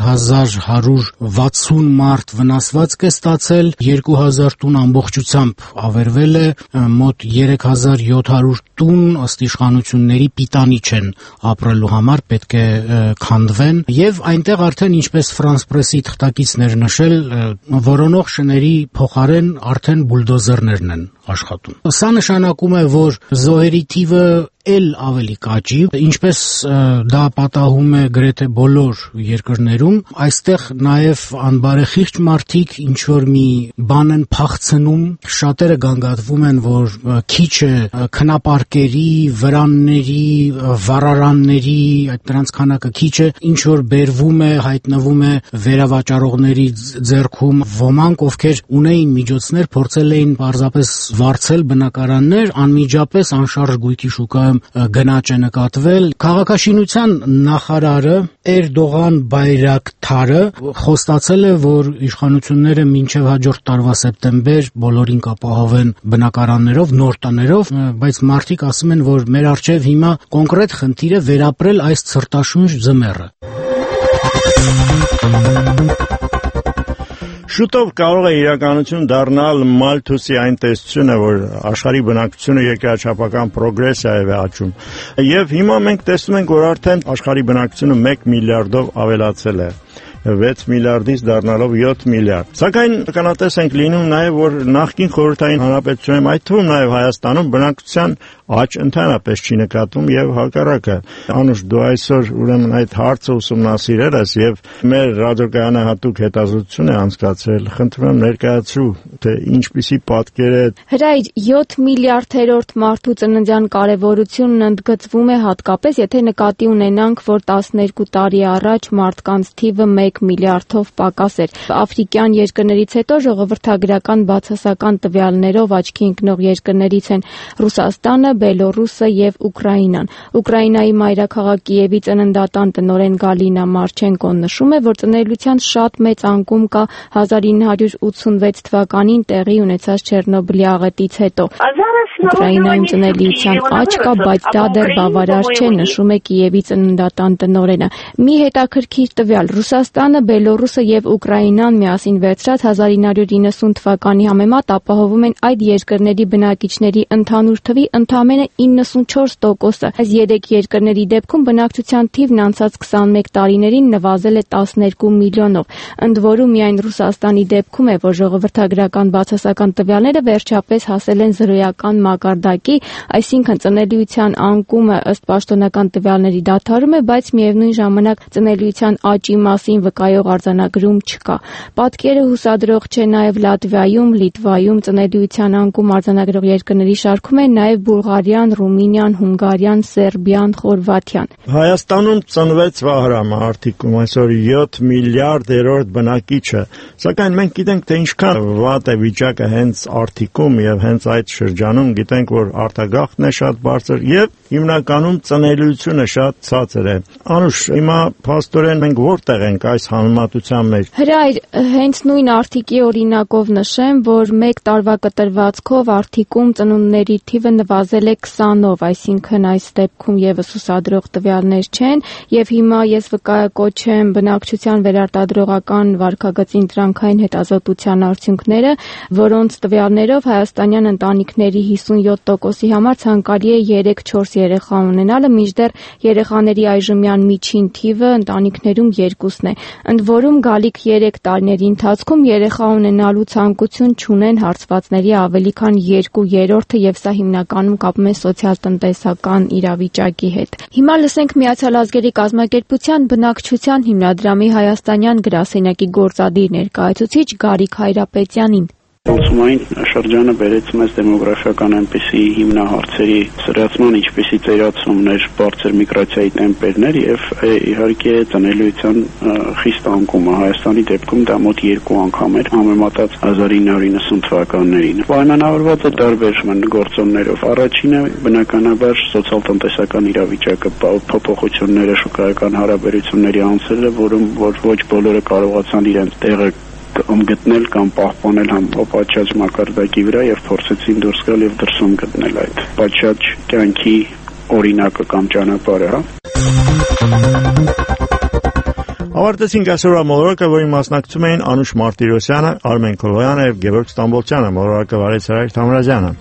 4160 մարդ վնասվածք է ստացել, 2000 տուն ամբողջությամբ ավերվել է, մոտ 3700 տուն ըստ իշխանությունների պիտանի չեն ապրելու համար, պետք է քանդվեն եւ այնտեղ արդեն ինչպես France Press-ի թղթակիցն էր նշել, որոնող շների փոխարեն արդեն բուլդոզերներն են աշխատում։ Սա նշանակում է, որ զոհերի թիվը էլ ավելի կաճի, ինչպես դա պատահում է գրեթե բոլոր երկրներում, այստեղ նաև անբարեխիղճ մարդիկ ինչ որ մի բան են փախցնում, շատերը գանգատվում են, որ քիչ է քնապարկերի, վրանների, վառարանների, դրանց քանակը քիչ է, ինչ որ բերվում է, հայտնվում է վերավաճառողների ձեռքում, ոմանք ովքեր ունեին միջոցներ, փորձել էին պարզապես վարձել բնակարաններ, անմիջապես անշարժ գույքի շուկայում գնաճ է նկատվել։ Քաղաքաշինության նախարարը Էրդողան Բայրակթարը խոստացել է, որ իշխանությունները մինչև հաջորդ տարվա սեպտեմբեր բոլորին կապահովեն բնակարաններով, նոր տներով, բայց մարդիկ ասում են, որ մեր առջև հիմա կոնկրետ խնդիր է վերապրել այս ցրտաշունչ ձմեռը։ Շուտով կարող է իրականություն դառնալ Մալթուսի այն տեսությունը, որ աշխարհի բնակչությունը երկրաչափական պրոգրեսիայով է աճում։ Եվ հիմա մենք տեսնում ենք, որ արդեն աշխարհի բնակչությունը 1 միլիարդով ավելացել է։ 6 միլիարդից դառնալով 7 միլիարդ։ Սակայն ականատես ենք լինում նաև, որ նախկին խորհրդային հանրապետությունում, այդ թվում նաև Հայաստանում բնակչության աճ ընդհանրապես չի նկատվում եւ հակառակը։ Անուշ, դու այսօր ուրեմն այդ հարցը ուսումնասիրել ես եւ մեր ռադիոկայանը հատուկ հետազոտություն է անցկացրել։ Խնդրում եմ ներկայացրու, թե ինչպիսի պատկեր է։ Հրայր 7 միլիարդերորդ մարդու ծննդյան կարևորությունն ընդգծվում է հատկապես, եթե նկատի ունենանք, որ 12 տարի առաջ մարդկանց թիվը 1 միլիարդով պակաս էր։ Աֆրիկյան երկրներից հետո ժողովրդագրական բացասական տվյալներով աչքի ընկնող երկրներից են Ռուսաստանը, Բելոռուսը եւ Ուկրաինան։ Ուկրաինայի մայրաքաղաք Կիևի ծննդատան տնօրեն Գալինա Մարչենկոն նշում է, որ ծնելիության շատ մեծ անկում կա 1986 թվականին տեղի ունեցած Չեռնոբիլի աղետից հետո։ Ուկրաինայում ծնելիության աճ կա, բայց դա դեռ բավարար չէ, նշում է Կիևի ծննդատան տնօրենը։ Մի հետաքրքիր տվյալ՝ Ռուսաստանը, Բելոռուսը եւ Ուկրաինան միասին վերցրած 1990 թվականի համեմատ ապահովում են այդ երկրների բնակիչների ընդհանուր թվի ընդամենը 94%-ը։ Այս երեք երկրների դեպքում բնակչության թիվն անցած 21 տարիներին նվազել է 12 միլիոնով։ Ընդ որում միայն Ռուսաստանի դեպքում է, որ ժողովրդագրական բացասական տվյալները վերջապես հասել են զրոյական մակարդակի, այսինքն ծնելիության անկումը ըստ պաշտոնական տվյալների դադարում է, բայց միևնույն ժամանակ ծնելիության աճի մասին վկայող արձանագրում չկա։ Պատկերը հուսադրող չէ նաև Լատվիայում, Լիտվայում ծնելիության անկում արձանագրող երկրների շարքում է նաև Բուլղարիան Բուլղարիան, Ռումինիան, Հունգարիան, Սերբիան, Խորվաթիան։ Հայաստանում ծնվեց Վահրամը Արթիկում, այսօր 7 միլիարդ բնակիչը, սակայն մենք գիտենք, թե ինչքան վատ է վիճակը հենց Արթիկում եւ հենց այդ շրջանում, գիտենք, որ արտագաղթն է շատ բարձր եւ հիմնականում ծնելիությունը շատ ցածր է։ Անուշ, հիմա փաստորեն մենք որտեղ ենք այս համեմատության մեջ։ Հրայր, հենց նույն Արթիկի օրինակով նշեմ, որ 1 տարվա կտրվածքով Արթիկում ծնունդների թիվը նվազել է 20-ով, այսինքն այս դեպքում եւս ուսադրող տվյալներ չեն, եւ հիմա ես վկայակոչեմ բնակչության վերարտադրողական վարքագծի ընտրանքային հետազոտության արդյունքները, որոնց տվյալներով հայաստանյան ընտանիքների 57%-ի համար ցանկալի է 3-4 երեխա ունենալը, մինչդեռ երեխաների այժմյան միջին թիվը ընտանիքներում 2-ն է։ Ընդ որում գալիք 3 տարիների ընթացքում երեխա ունենալու ցանկություն չունեն հարցվածների ավելի քան 2/3-ը եւ սա հիմնականում կապում է սոցիալ-տնտեսական իրավիճակի հետ։ Հիմա լսենք Միացյալ Ազգերի կազմակերպության բնակչության հիմնադրամի հայաստանյան գրասենյակի գործադիր ներկայացուցիչ Գարիկ Հայրապետյանին։ Ուսումային շրջանը բերեց մեզ դեմոգրաֆիական այնպիսի հիմնահարցերի սրացման, ինչպիսի ծերացումներ, բարձր միգրացիայի տեմպերներ եւ իհարկե ծնելիության խիստ անկումը Հայաստանի դեպքում դա մոտ 2 անգամ էր համեմատած 1990 թվականներին։ Պայմանավորված է տարբեր գործոններով։ Առաջինը բնականաբար սոցիալ-տնտեսական իրավիճակը, փոփոխությունները շուկայական հարաբերությունների անցելը, որում ոչ բոլորը կարողացան իրենց տեղը գտնել կամ պահպանել պատշաճ մակարդակի վրա եւ փորձեցին դուրս գալ եւ դրսում գտնել այդ պատշաճ կյանքի օրինակը կամ ճանապարհը։ Ավարտեցինք այսօրվա մոլորակը, որին մասնակցում էին Անուշ Մարտիրոսյանը, Արմեն Քոլոյանը եւ Գևորգ Ստամբոլցյանը, մոլորակը վարեց Հրայր Թամրազյանը։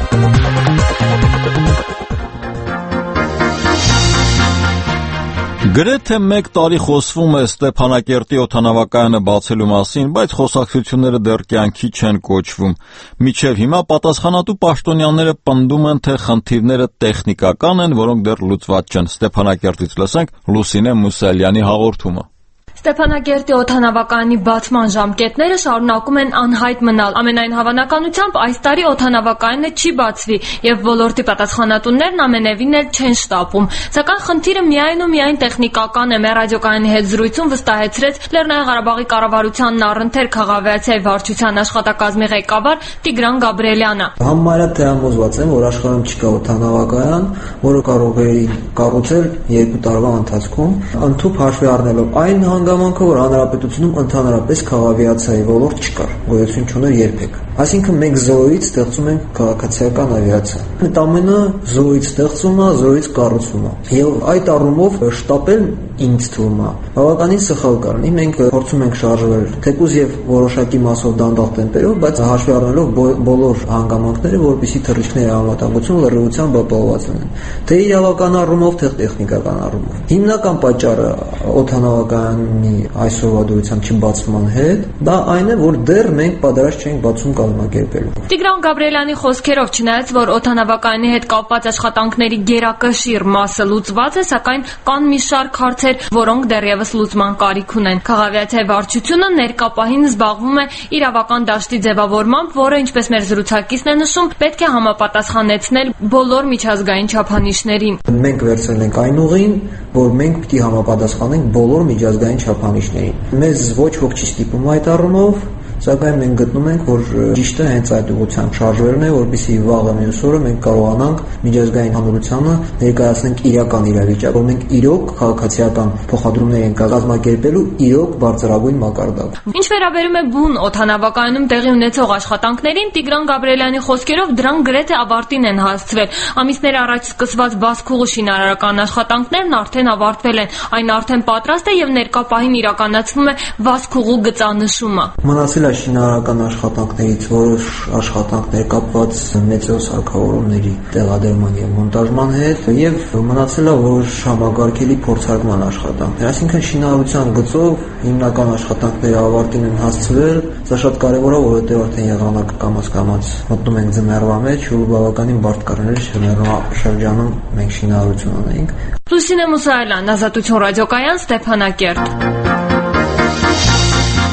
Գրեթե 1 տարի խոսվում է Ստեփանակերտի օդանավակայանը բացելու մասին, բայց խոսակցությունները դեռ կյանքի չեն կոչվում։ Մինչև հիմա պատասխանատու պաշտոնյաները պնդում են, թե խնդիրները տեխնիկական են, որոնք դեռ լուծված չեն։ Ստեփանակերտից լսենք Լուսինե Մուսալյանի հաղորդումը։ Ստեփանակերտի օդանավակայանի բացման ժամկետները շարունակում են անհայտ մնալ։ Ամենայն հավանականությամբ այս տարի օդանավակայանը չի բացվի եւ ոլորտի պատասխանատուներն ամենևին էլ չեն շտապում։ Սակայն խնդիրը միայն ու միայն տեխնիկական է։ Մեր ռադիոկայանի հետ զրույցում վստահեցրեց Լեռնային Ղարաբաղի կառավարության Նարընթեր քաղաքավարության վարչության աշխատակազմի ղեկավար Տիգրան Գաբրիելյանը։ Համարյա թե համոզված եմ, որ աշխարհում չկա օդանավակայան, որը կարող է կառուցել 2 տարվա ընթացքում, ընդհանուր հաշվի առնելով այն հանգամանքը, որ հանրապետությունում ընդհանրապես քաղավիացիայի ոլորտ չկար, գոյություն չուներ երբեք։ Այսինքն մենք զոհից ստեղծում ենք քաղաքացիական ավիացիա։ Այդ ամենը զոհից ստեղծում է, զոհից կառուցվում է։ Եվ այդ առումով շտապել ինձ թվում է բավականին սխալ կառնի։ Մենք փորձում ենք շարժվել թեկուզ եւ որոշակի մասով դանդաղ տեմպերով, բայց հաշվի առնելով բոլոր հանգամանքները, որպեսզի թռիչքների անվտանգությունը լրիվությամբ ապահովված լինեն։ Թե իրավական առումով, թե տեխնիկական առումով։ Հիմնական պատճառը օդանավակայանի այսօրվա դրությամբ չբացման հետ դա այն է, որ դեռ մենք պատրաստ չենք բացում կազմակերպելու։ Տիգրան Գաբրիելյանի խոսքերով, չնայած որ օդանավակայանի հետ կապված աշխատանքների գերակշիռ մասը լուծված է, սակայն կան մի շարք հարցեր, որոնք դեռևս լուծման կարիք ունեն։ Քաղաքավարության վարչությունը ներկա պահին զբաղվում է իրավական դաշտի ձևավորմամբ, որը, ինչպես մեր զրուցակիցն է նշում, պետք է համապատասխանեցնել բոլոր միջազգային չափանիշներին։ Մենք վերցրել ենք այն ուղին, որ մենք պիտի համապատասխանենք բոլոր միջազգային չափանիշներին։ Մեզ ոչ ոք չի ստիպում այդ առումով, սակայն մենք գտնում ենք, որ ճիշտը հենց այդ ուղղությամբ շարժվելն է, որպեսզի վաղը մյուս օրը մենք կարողանանք միջազգային հանրությանը ներկայացնենք իրական իրավիճակ, որ մենք իրոք քաղաքացիական փոխադրումներ ենք կազմակերպելու իրոք բարձրագույն մակարդակ։ Ինչ վերաբերում է բուն օդանավակայանում տեղի ունեցող աշխատանքներին, Տիգրան Գաբրիելյանի խոսքերով դրանք գրեթե ավարտին են հասցվել։ Ամիսներ առաջ սկսված բազկուղու շինարարական աշխատանքներն արդեն ավարտվել են։ Այն արդեն պատրաստ է եւ ներկա պահին իրականացվում է վազկուղու գծանշումը։ Մնացել է շինարարական աշխատանքներից որոշ աշխատանքներ կապված մեծոսարքավորումների տեղադրման եւ մոնտաժման հետ եւ մնացել է որոշ համագարկելի փորձարկման աշխատանքներ։ Այսինքն շինարարության գծով հիմնական աշխատանքները ավարտին են հասցվել։ Սա շատ կարեւոր է, որովհետեւ արդեն եղանակը կամաց մտնում ենք ձմեռվա մեջ ու բավականին բարդ կառներ ձմեռվա շրջանում մենք շինարարություն ունենք։ Լուսինե Մուսալյան, Ազատություն ռադիոկայան, Ստեփանակերտ։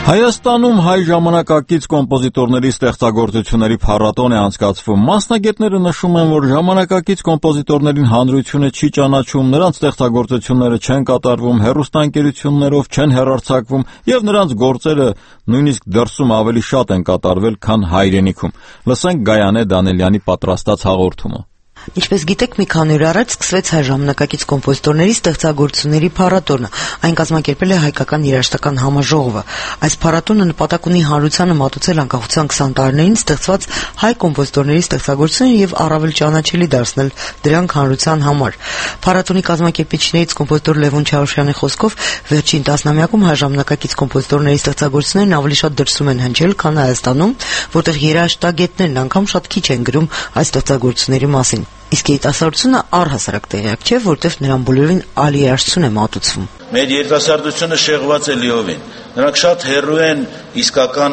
Հայաստանում հայ ժամանակակից կոմպոզիտորների ստեղծագործությունների փառատոն է անցկացվում։ Մասնագետները նշում են, որ ժամանակակից կոմպոզիտորներին հանրությունը չի ճանաչում, նրանց ստեղծագործությունները չեն կատարվում, հեռուստաընկերություններով չեն հեռարձակվում եւ նրանց գործերը նույնիսկ դրսում ավելի շատ են կատարվել, քան հայրենիքում։ Լսենք Գայանե Դանելյանի պատրաստած հաղորդումը։ Ինչպես գիտեք, մի քանի օր առաջ սկսվեց հայ ժամանակակից կոմպոզիտորների ստեղծագործությունների փառատոնը։ Այն կազմակերպել է հայկական երաժշտական համաժողովը։ Այս փառատոնը նպատակ ունի հանրությանը մատուցել անկախության 20 տարիներին ստեղծված հայ կոմպոզիտորների ստեղծագործությունները եւ առավել ճանաչելի դարձնել դրանք հանրության համար։ Փառատոնի կազմակերպիչներից կոմպոզիտոր Լևոն Չարուշյանի խոսքով վերջին տասնամյակում հայ ժամանակակից կոմպոզիտորների ստեղծագործություններն ավելի շատ դրսում են հնչել, քան Հայաստանում, որտեղ երաժշտագետներն անգամ շատ քիչ են գրում այս ստեղծագործությունների մասին։ Իսկ երիտասարդությունը առհասարակ տեղյակ չէ, որտեղ նրան բոլորին այլ երաժշտություն է մատուցվում։ Մեր երիտասարդությունը շեղված է լիովին։ Նրանք շատ հեռու են իսկական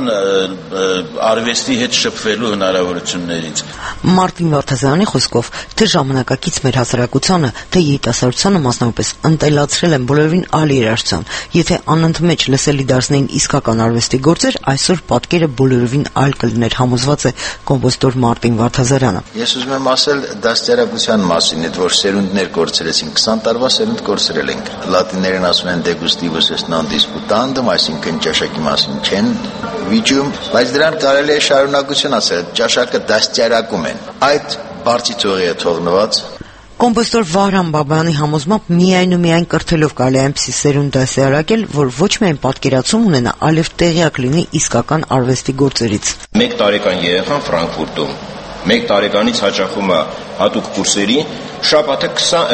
արվեստի հետ շփվելու հնարավորություններից։ Մարտին Վարդազարյանի խոսքով, թե ժամանակակից մեր հասարակությանը, թե երիտասարդությանը մասնավորապես ընտելացրել են բոլորին այլ երաժշտություն։ Եթե անընդմեջ լսելի դարձնեին իսկական արվեստի գործեր, այսօր պատկերը բոլորովին այլ կլիներ, համոզված է կոմպոզիտոր Մարտին Վարդազարյանը։ Ես ուզում եմ ասել դաստիարակության մասին, այդ որ սերունդներ կորցրեցին, 20 տարվա սերունդ կորցրել ենք։ Լատիներեն ասում են degustivus est non disputandum, այսինքն ճաշակի մասին չեն վիճում, բայց դրան կարելի է շարունակություն ասել, ճաշակը դաստիարակում են։ Այդ բարձի ծողի է թողնված։ Կոմպոզիտոր Վահրամ Բաբայանի համոզմամբ միայն ու միայն կրթելով կարելի է այնպիսի սերունդ դասիարակել, որ ոչ միայն պատկերացում ունենա, այլև տեղյակ լինի իսկական արվեստի գործերից։ 1 տարեկան երեխան Ֆրանկֆուրտում 1 տարեկանից հաճախում է հատուկ կուրսերի, շաբաթը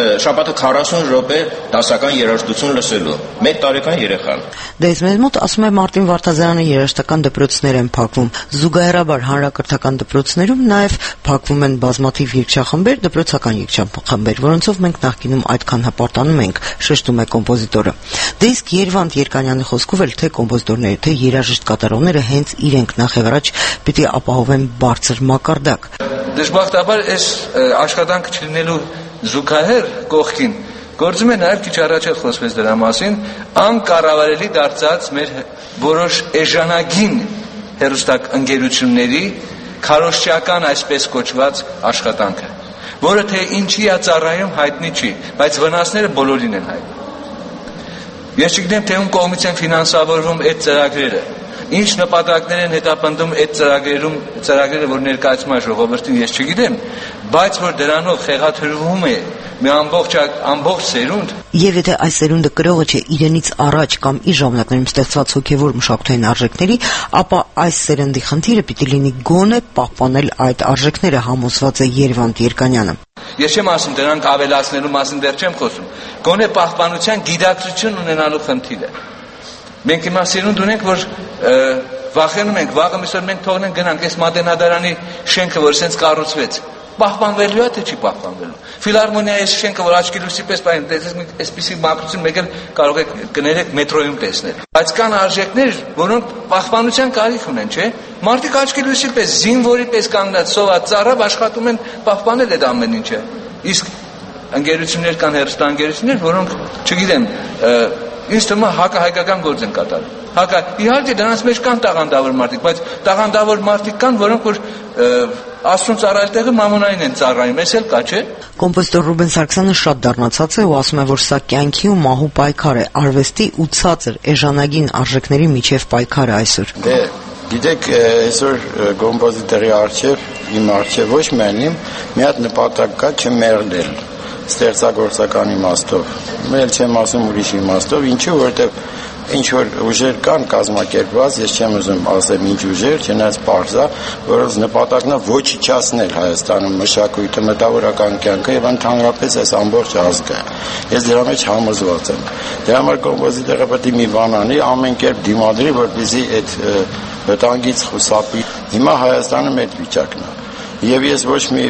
40 րոպե դասական երաժշտություն լսելու։ 1 տարեկան երեխան։ Դες մեզ մոտ ասում է Մարտին Վարդազարյանը երաժշտական դպրոցներ են փակվում։ Զուգահեռաբար հանրակրթական դպրոցներում նաև փակվում են բազմաթիվ երգչախմբեր, դպրոցական երգչախմբեր, որոնցով մենք նախկինում այդքան հպարտանում ենք, շեշտում է կոմպոզիտորը։ Դե իսկ Երվանդ Երկանյանի խոսքով էլ թե կոմպոզիտորները, թե երաժիշտ կատարողները հենց իրենք նախևառաջ պիտի ապահովեն բարձր մակարդակ։ Դժբախտաբար այս աշխատանքը չլինելու զուգահեռ կողքին գործում է նաև քիչ առաջ էլ խոսվեց դրա մասին, անկառավարելի դարձած մեր որոշ էժանագին հեռուստաընկերությունների քարոզչական այսպես կոչված աշխատանքը, որը թե ինչի է ծառայում հայտնի չի, բայց վնասները բոլորին են հայտնի։ Ես չգիտեմ, թե ում կողմից են ֆինանսավորվում այդ ծրագրերը, ինչ նպատակներ են հետապնդում այդ ծրագրերը, որ ներկայացում է ժողովրդին, ես չգիտեմ, բայց որ դրանով խեղաթյուրվում է մի ամբողջ սերունդ։ Եվ եթե այս սերունդը կրողը չէ իրենից առաջ կամ իր ժամանակներում ստեղծված հոգևոր մշակութային արժեքների, ապա այս սերնդի խնդիրը պիտի լինի գոնե պահպանել այդ արժեքները, համոզված է Երվանդ Երկանյանը։ Ես չեմ ասում դրանք ավելացնելու մասին, դեռ չեմ խոսում։ Գոնե պահպանության գիտակցություն ունենալու խնդիրը։ Մենք հիմա սերունդ ունենք, որ վախենում ենք, վաղը միսօր մենք թողնենք գնանք այս Մատենադարանի շենքը, որ սենց կառուցվեց, պահպանվելու է թե չի պահպանվելու։ Ֆիլհարմոնիայի այս շենքը, որ աչքի լույսի պես պահին, այսպիսի մաքրություն մեկ էլ կարող եք կներեք մետրոյում տեսնել։ Բայց կան արժեքներ, որոնք պահպանության կարիք ունեն, չէ՞։ Մարդիկ աչքի լույսի պես, զինվորի պես կանգնած, սոված ծառավ աշխատում են պահպանել այդ ամեն ինչը։ Իսկ ընկերություններ կան, հեռուստաընկերություններ, որոնք, չգիտեմ, ինձ թվում է հակահայկական գործ են կատարում։ Իհարկե դրանց մեջ կան տաղանդավոր մարդիկ, բայց տաղանդավոր մարդիկ կան, որոնք որ Աստծուն ծառայել տեղը մամոնային են ծառայում, էս էլ կա, չէ՞։ Կոմպոզիտոր Ռուբեն Սարգսյանը շատ դառնացած է ու ասում է, որ սա կյանքի ու մահու պայքար է, արվեստի ու ցածր էժանագին արժեքների միջև պայքար է այսօր։ Դե գիտեք, այսօր կոմպոզիտորի արչև, իմ արչև ոչ միայն իմ, մի հատ նպատակ կա չմեռնել ստեղծագործական իմաստով։ Մել չեմ ասում ուրիշ իմաստով, ինչու, որովհետև ինչ որ ուժեր կան կազմակերպված, ես չեմ ուզում ասեմ ինչ ուժեր, չնայած պարզ է, որոնց նպատակն է ոչնչացնել Հայաստանում մշակույթը, մտավորական կյանքը եւ ընդհանրապես այս ամբողջ ազգը։ Ես դրա մեջ համոզված եմ։ Դրա համար կոմպոզիտորը պետք է մի բան անի, ամեն կերպ դիմադրի, որպեսզի այդ վտանգից խուսափի։ Հիմա Հայաստանում այդ վիճակն է։ Եվ ես ոչ մի,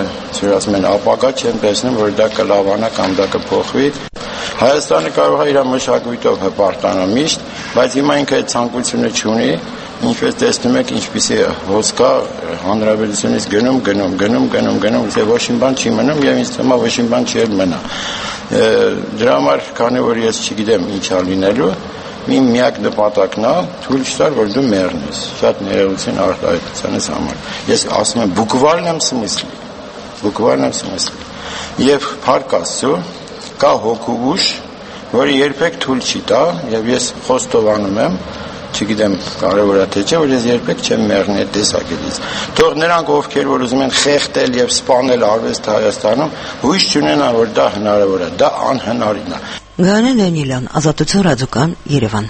որ ասում են, ապագա չեմ տեսնում, որ դա կլավանա կամ դա կփոխվի։ Հայաստանը կարող է իր մշակույթով հպարտանալ միշտ, բայց հիմա ինքը այդ ցանկությունը չունի, ինչպես տեսնում եք, ինչպիսի հոս կա, հանրապետությունից գնում, թե ոչ մի բան չի մնում եւ ինձ թվում է ոչ մի բան չի մնա։ Դրա համար, քանի որ ես չգիտեմ ինչ է լինելու, մի միակ նպատակն է թույլ չտալ, որ դու մեռնես, շատ ներողություն արտահայտությունից համար։ Ես ասում եմ բուկվալն եմ սմիսլի։ Եվ փառք Աստծո, կա հոգուուշ, որը երբեք թույլ չի տա, եւ ես խոստովանում եմ, չգիտեմ կարևոր է թե չէ, որ ես երբեք չեմ մեռնի այդ տեսակետից։ Թող նրանք, ովքեր որ ուզում են խեղդել եւ սպանել արվեստը Հայաստանում, հույս չունենան, որ դա հնարավոր է, դա անհնարին է։ Գարանե Դանիելյան, Ազատություն ռադիոկան, Երևան։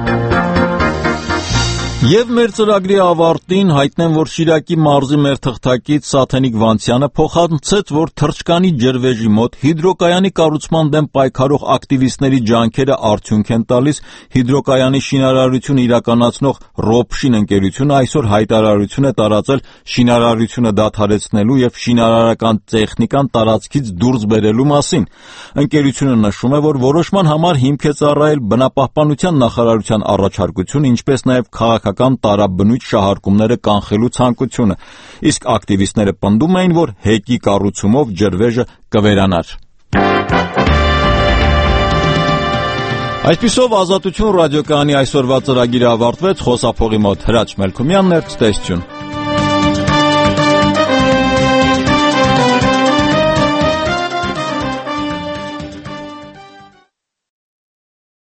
Եվ մեր ծրագրի ավարտին հայտնեմ, որ Շիրակի մարզի մեր թղթակից Սաթենիկ Վանցյանը փոխանցեց, որ թռչկանի ջրվեժի մոտ հիդրոկայանի կառուցման դեմ պայքարող ակտիվիստների ջանքերը արդյունք են տալիս։ Հիդրոկայանի շինարարությունը իրականացնող Ռոբշին ընկերությունը այսօր հայտարարություն է տարածել շինարարությունը դադարեցնելու եւ շինարարական տեխնիկան տարածքից դուրս բերելու մասին։ Ընկերությունը նշում է, որ որոշման համար հիմք է ծառայել բնապահպանության նախարարության առաջարկություն, ինչպես նաեւ քաղաքական տարաբնույթ շահարկումները կանխելու ցանկությունը, իսկ ակտիվիստները պնդում էին, որ հեկի կառուցումով ջրվեժը կվերանար։ Այսպիսով Ազատություն ռադիոկայանի այսօրվա ծրագիրը ավարտվեց, խոսափողի մոտ Հրաչ Մելքումյանն էր, ցտեսություն։